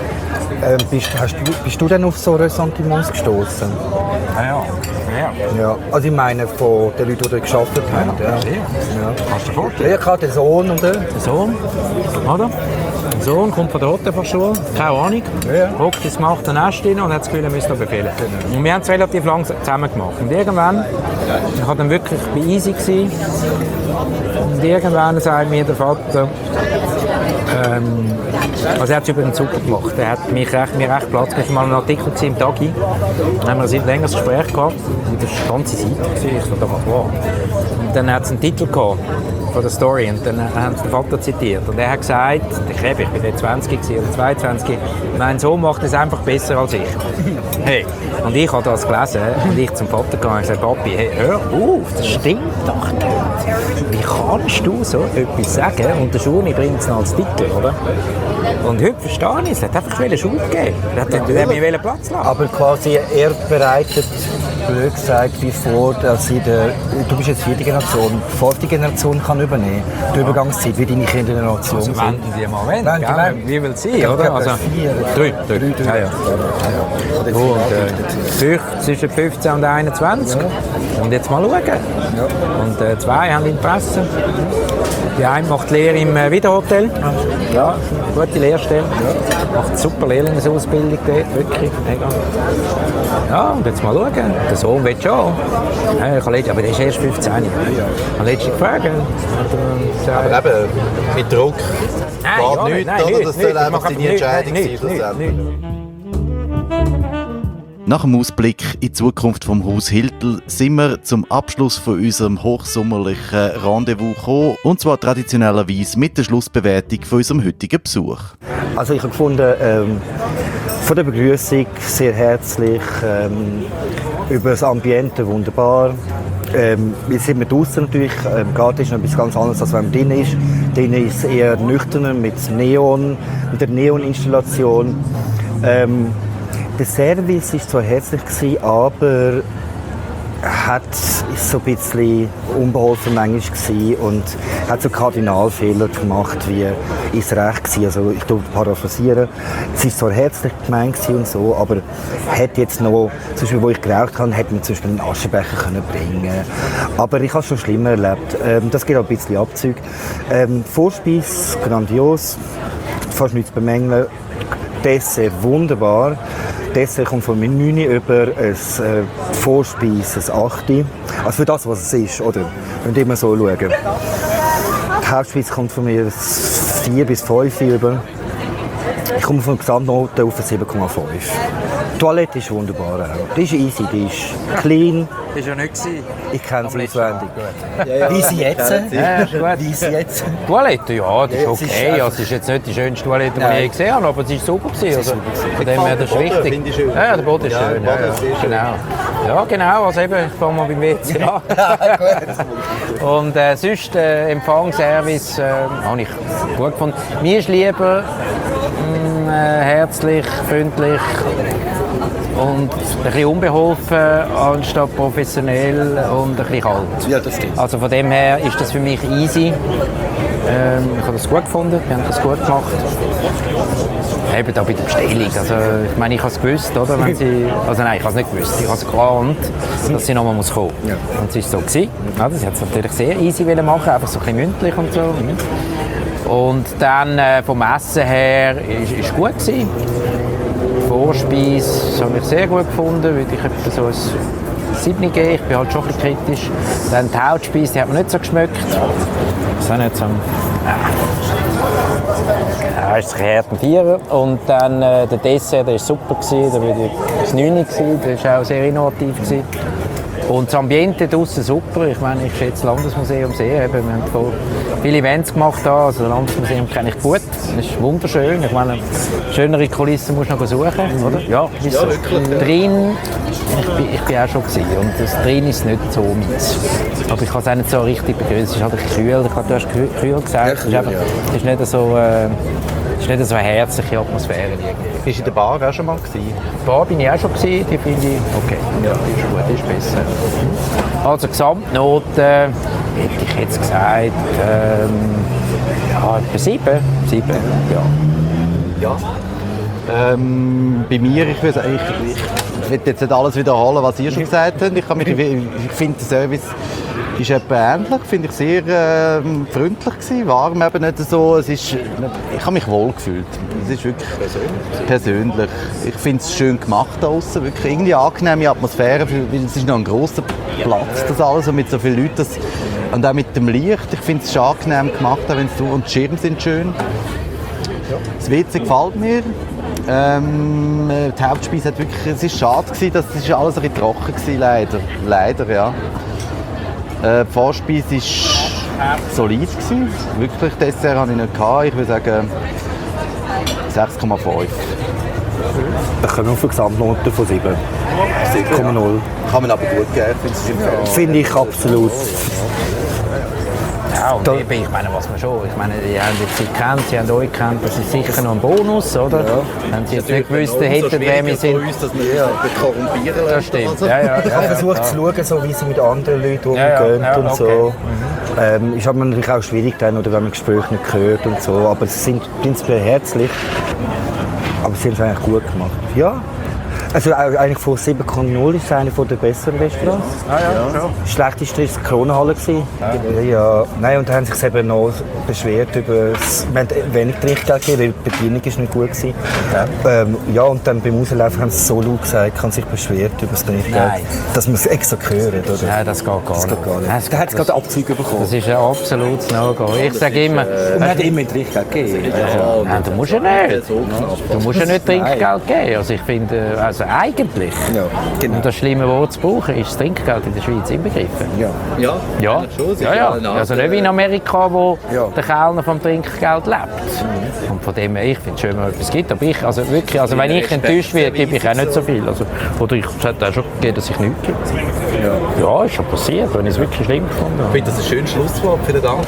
Ähm, bist, hast du, bist du denn auf so Ressentiments gestoßen? Ja, ja. ja. Ja. Also ich meine von den Leuten, die dort gearbeitet haben. Ja. Ja. Kannst du dir vorstellen? Ja, klar, der Sohn, oder? Der Sohn, oder? Der Sohn kommt von der Hotelfachschule, keine Ahnung, Ja. hockt ins gemachte Nest rein und hat das Gefühl, er müsste noch befehlen. Und wir haben es relativ lang zusammen gemacht. Und irgendwann, ich war dann wirklich bei Easy gewesen, und irgendwann sagt mir der Vater, ähm, also er hat es übrigens super gemacht. Er hat mich recht, mir recht Platz gegeben. Es war mal ein Artikel im Tagi. Dann haben wir ein längeres Gespräch gehabt. Und das war eine ganze Seite. Gewesen. Ich dachte, wow. Und dann hat es einen Titel gehabt von der Story. Und dann haben sie den Vater zitiert. Und er hat gesagt, ich, habe, ich bin jetzt zwanzig oder zweiundzwanzig, mein Sohn macht es einfach besser als ich. Hey. Und ich habe das gelesen und ich zum Vater gegangen und gesagt, Papi, hey, hör auf, das stimmt doch nicht. Wie kannst du so etwas sagen und der Schule bringt es noch als Titel, oder? Und heute verstehe ich es, er hat einfach eine Schule gegeben. Er hat mir Platz lassen. Aber quasi er bereitet, blöd gesagt, wie vor, dass sie der, du bist jetzt vierte Generation, die vierte Generation kann übernehmen, die Übergangszeit, wie deine Kindergeneration Also sind. wenden die mal wenn, Wenn, gell? wenn. Wie will es sein, Ich oder? glaube, Also, vier. drei, drei. Drei, drei. Ja, ja. Und äh, zwischen fünfzehn und einundzwanzig. Und jetzt mal schauen. Und äh, zwei haben Interesse. Die eine macht Lehre im äh, Wiederhotel. Ja, gute Lehrstelle. Macht eine super Lehrlingsausbildung dort, wirklich. Mega. Ja, und jetzt mal schauen. Der Sohn will schon. Ja, ich habe letztens, aber der ist erst fünfzehn. Ich habe letztens gefragt. Aber eben, mit Druck Nein, geht ja, nichts, nein, oder? nicht, Das nicht. soll einfach Ich mache deine Entscheidung nicht, sein, nicht, schlussendlich. Nach dem Ausblick in die Zukunft vom Haus Hiltl sind wir zum Abschluss von unserem hochsommerlichen Rendezvous gekommen, und zwar traditionellerweise mit der Schlussbewertung von unserem heutigen Besuch. Also ich habe gefunden, ähm, von der Begrüßung sehr herzlich, ähm, über das Ambiente wunderbar. Ähm, wir sind mit draußen natürlich, im Garten ist noch etwas ganz anderes, als wenn man drin ist. Drin ist es eher nüchterner mit Neon, mit der Neoninstallation. Ähm, der Service war zwar herzlich gewesen, aber hat ist so ein bisschen unbeholfen manchmal gewesen und hat so Kardinalfehler gemacht, wie ist recht gewesen. Also ich tue paraphrasieren. Es war zwar herzlich gemeint und so, aber hätte jetzt noch, zum Beispiel, wo ich geraucht habe, hätte man zum Beispiel einen Aschenbecher können bringen. Aber ich habe es schon schlimmer erlebt. Ähm, das gibt auch ein bisschen Abzüge. Ähm, Vorspeise grandios, fast nichts zu bemängeln. Dessert wunderbar. Dessert kommt von mir neun über ein äh, Vorspeise, ein acht. Also für das, was es ist, oder? Wenn wir immer so schauen. Die Hauptspeise kommt von mir vier bis fünf über. Ich komme von der Gesamtnote auf sieben Komma fünf. Die Toilette ist wunderbar auch. Die ist easy, die ist clean. Das war ja nicht. Ich kenne sie auswendig. Wie sie jetzt? Ja, ist gut. Wie sie jetzt? Die Toilette, ja, das ist Ja, es ist okay. einfach- Also, es ist jetzt nicht die schönste Toilette, die ich Nein. je gesehen habe, aber sie ist super gewesen. Also, von dem her, das ist Der Boden wichtig. finde ich schön. Ja, der Boden ist Ja, schön. der Ja, Boden ja, ist sehr schön. genau. Ja, genau. Also eben, ich fange mal beim W C an. Und äh, sonst, äh, Empfangsservice äh, habe ich gut gefunden. Mir ist lieber mh, äh, herzlich, freundlich und ein bisschen unbeholfen anstatt professionell und ein bisschen kalt. Ja, das stimmt. Also von dem her ist das für mich easy. Ähm, ich habe das gut gefunden, wir haben das gut gemacht. Eben da bei der Bestellung. Also, ich meine, ich habe es gewusst, oder? Wenn sie, also nein, ich habe es nicht gewusst. Ich habe es geahnt, dass sie nochmal muss kommen muss. Ja. Und es war so gewesen. Ja, das hat es natürlich sehr easy wollen machen, einfach so ein bisschen mündlich und so. Und dann äh, vom Essen her ist, ist gut gewesen. Die Vorspeise habe ich sehr gut gefunden, würde ich etwa so ein sieben geben. Ich bin halt schon ein bisschen kritisch. Dann die Hauptspeise, die hat mir nicht so geschmeckt. Das ist auch nicht so. Ja, ist ein harter Vierer. Und dann äh, der Dessert, der war super gewesen. Da würde ich das neun gewesen. Der war auch sehr innovativ gewesen. Und das Ambiente draussen super. Ich meine, ich schätze das Landesmuseum sehr. Eben, wir haben voll viele Events gemacht hier. Also das Landesmuseum kenne ich gut. Das ist wunderschön. Ich meine, schönere Kulissen musst du noch suchen, oder? Ja, ist so. Drin, ich bin, ich bin auch schon gewesen. Und das drin ist nicht so meins. Aber ich kann es auch nicht so richtig begrüßen. Es ist halt ein bisschen kühl. Ich glaube, du hast kühl, kühl gesagt. Ja, Es ist, kühl, einfach, ja. es ist nicht so... Äh, es ist nicht so eine herzliche Atmosphäre. Irgendwie. Bist du in der Bar auch schon mal gewesen? Die Bar bin ich auch schon gewesen, die finde ich okay. Ja, die ist gut, die ist besser. Also Gesamtnote hätte ich jetzt gesagt, ähm, ja, etwa sieben. Sieben, ja. Ja. Ähm, bei mir, ich will sagen, ich, ich, ich will jetzt nicht alles wiederholen, was ihr schon gesagt habt. Ich, kann mich- ich finde, der Service ist etwa ähnlich, finde ich sehr äh, freundlich gewesen, warm eben nicht so. Es ist, ich habe mich wohl gefühlt. Es ist wirklich persönlich. Ich finde es schön gemacht da draussen, wirklich irgendwie eine angenehme Atmosphäre, weil es ist noch ein grosser Platz, das alles, und mit so vielen Leuten. Das, und auch mit dem Licht, ich finde es schon angenehm gemacht, auch wenn's, und die Schirme sind schön. Das W C gefällt mir. Ähm, die Hauptspeise hat wirklich, es ist schade gewesen, dass es alles ein bisschen trocken war, leider. Leider, ja. Äh, die Vorspeise war solid gewesen. Wirklich, Dessert hatte ich nicht gehabt. Ich würde sagen sechs Komma fünf. Da kommen wir auf eine Gesamtnote von sieben. sieben Komma null. Kann man aber gut geben, finde ich empfehlenswert. Finde ich absolut. Ja, und eben, ich meine, was man schon, ich meine, die haben jetzt sie kennt, sie haben euch kennt, das ist sicher noch ein Bonus, oder? Wenn sie jetzt nicht gewusst hätten, wer wir sind. Dass wir ja. korrumpieren Das stimmt, ja, ja. ja, Ich ja, versuche ja. zu schauen, so wie sie mit anderen Leuten Ja, ja, umgehen ja, und okay. so. Ähm, ist aber natürlich auch schwierig dann, oder wenn man Gespräche nicht hört und so. Aber sie sind prinzipiell herzlich. Aber sie haben es eigentlich gut gemacht. Ja. Also eigentlich von sieben Komma null ist es einer der besseren Restaurants. Ah, ja, ja. Das schlechteste war die Kronenhalle. Ja. Ja. Nein, und da haben sich eben noch beschwert über das, wir haben wenig Trinkgeld gegeben, weil die Bedienung ist nicht gut war. Ja. Ähm, ja, und dann beim Auslaufen haben sie so laut gesagt, haben sich beschwert über das Trinkgeld, Nein. dass man es extra hört. Oder? Nein, das geht gar Das nicht. geht gar nicht. Nein, das- Da hat es gerade Abzug bekommen. Das ist ein absolutes No-Go. Ich sage immer, Und man hat immer Trinkgeld gegeben. nein, du musst ja nicht. Du musst ja nicht Trinkgeld geben. Also ich finde, also eigentlich, Ja, genau. um das schlimme Wort zu brauchen, ist das Trinkgeld in der Schweiz inbegriffen. Ja. Ja, Ja, ja, ja. Also nicht wie in Amerika, wo Ja. der Kellner vom Trinkgeld lebt. Und von dem her, ich finde es schön, wenn es etwas gibt. Aber ich, also wirklich, also wenn ich enttäuscht werde, gebe ich auch nicht so viel. Also, oder ich es hat auch schon gegeben, dass ich nichts gebe. Ja, ja, ist schon passiert, wenn ich es wirklich schlimm gefunden habe. Ich finde das ein schönes Schlusswort. Vielen Dank.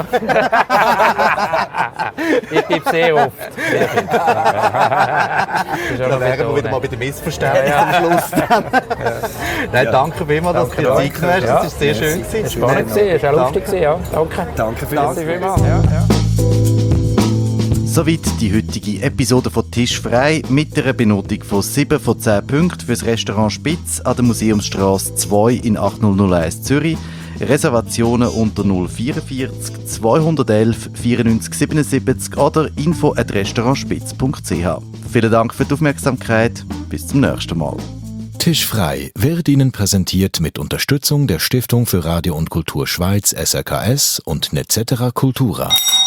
Ich gebe es sehr oft. Dann wären wir wieder mal bei den Missverständnissen am Schluss. Nein, danke vielmals, dass du dir Zeit genommen hast. Das war sehr schön. Es war spannend, es war auch lustig. Ja, danke. Danke Danke vielmals. Ja, ja. Soweit die heutige Episode von Tisch frei mit einer Benotung von sieben von zehn Punkten für das Restaurant Spitz an der Museumsstraße zwei in achtzig Zürich. Reservationen unter null vierundvierzig zweihundertelf vierundneunzig siebenundsiebzig oder info at restaurantspitz punkt c h. Vielen Dank für die Aufmerksamkeit. Bis zum nächsten Mal. Tisch frei wird Ihnen präsentiert mit Unterstützung der Stiftung für Radio und Kultur Schweiz S R K S und Netzetera Cultura.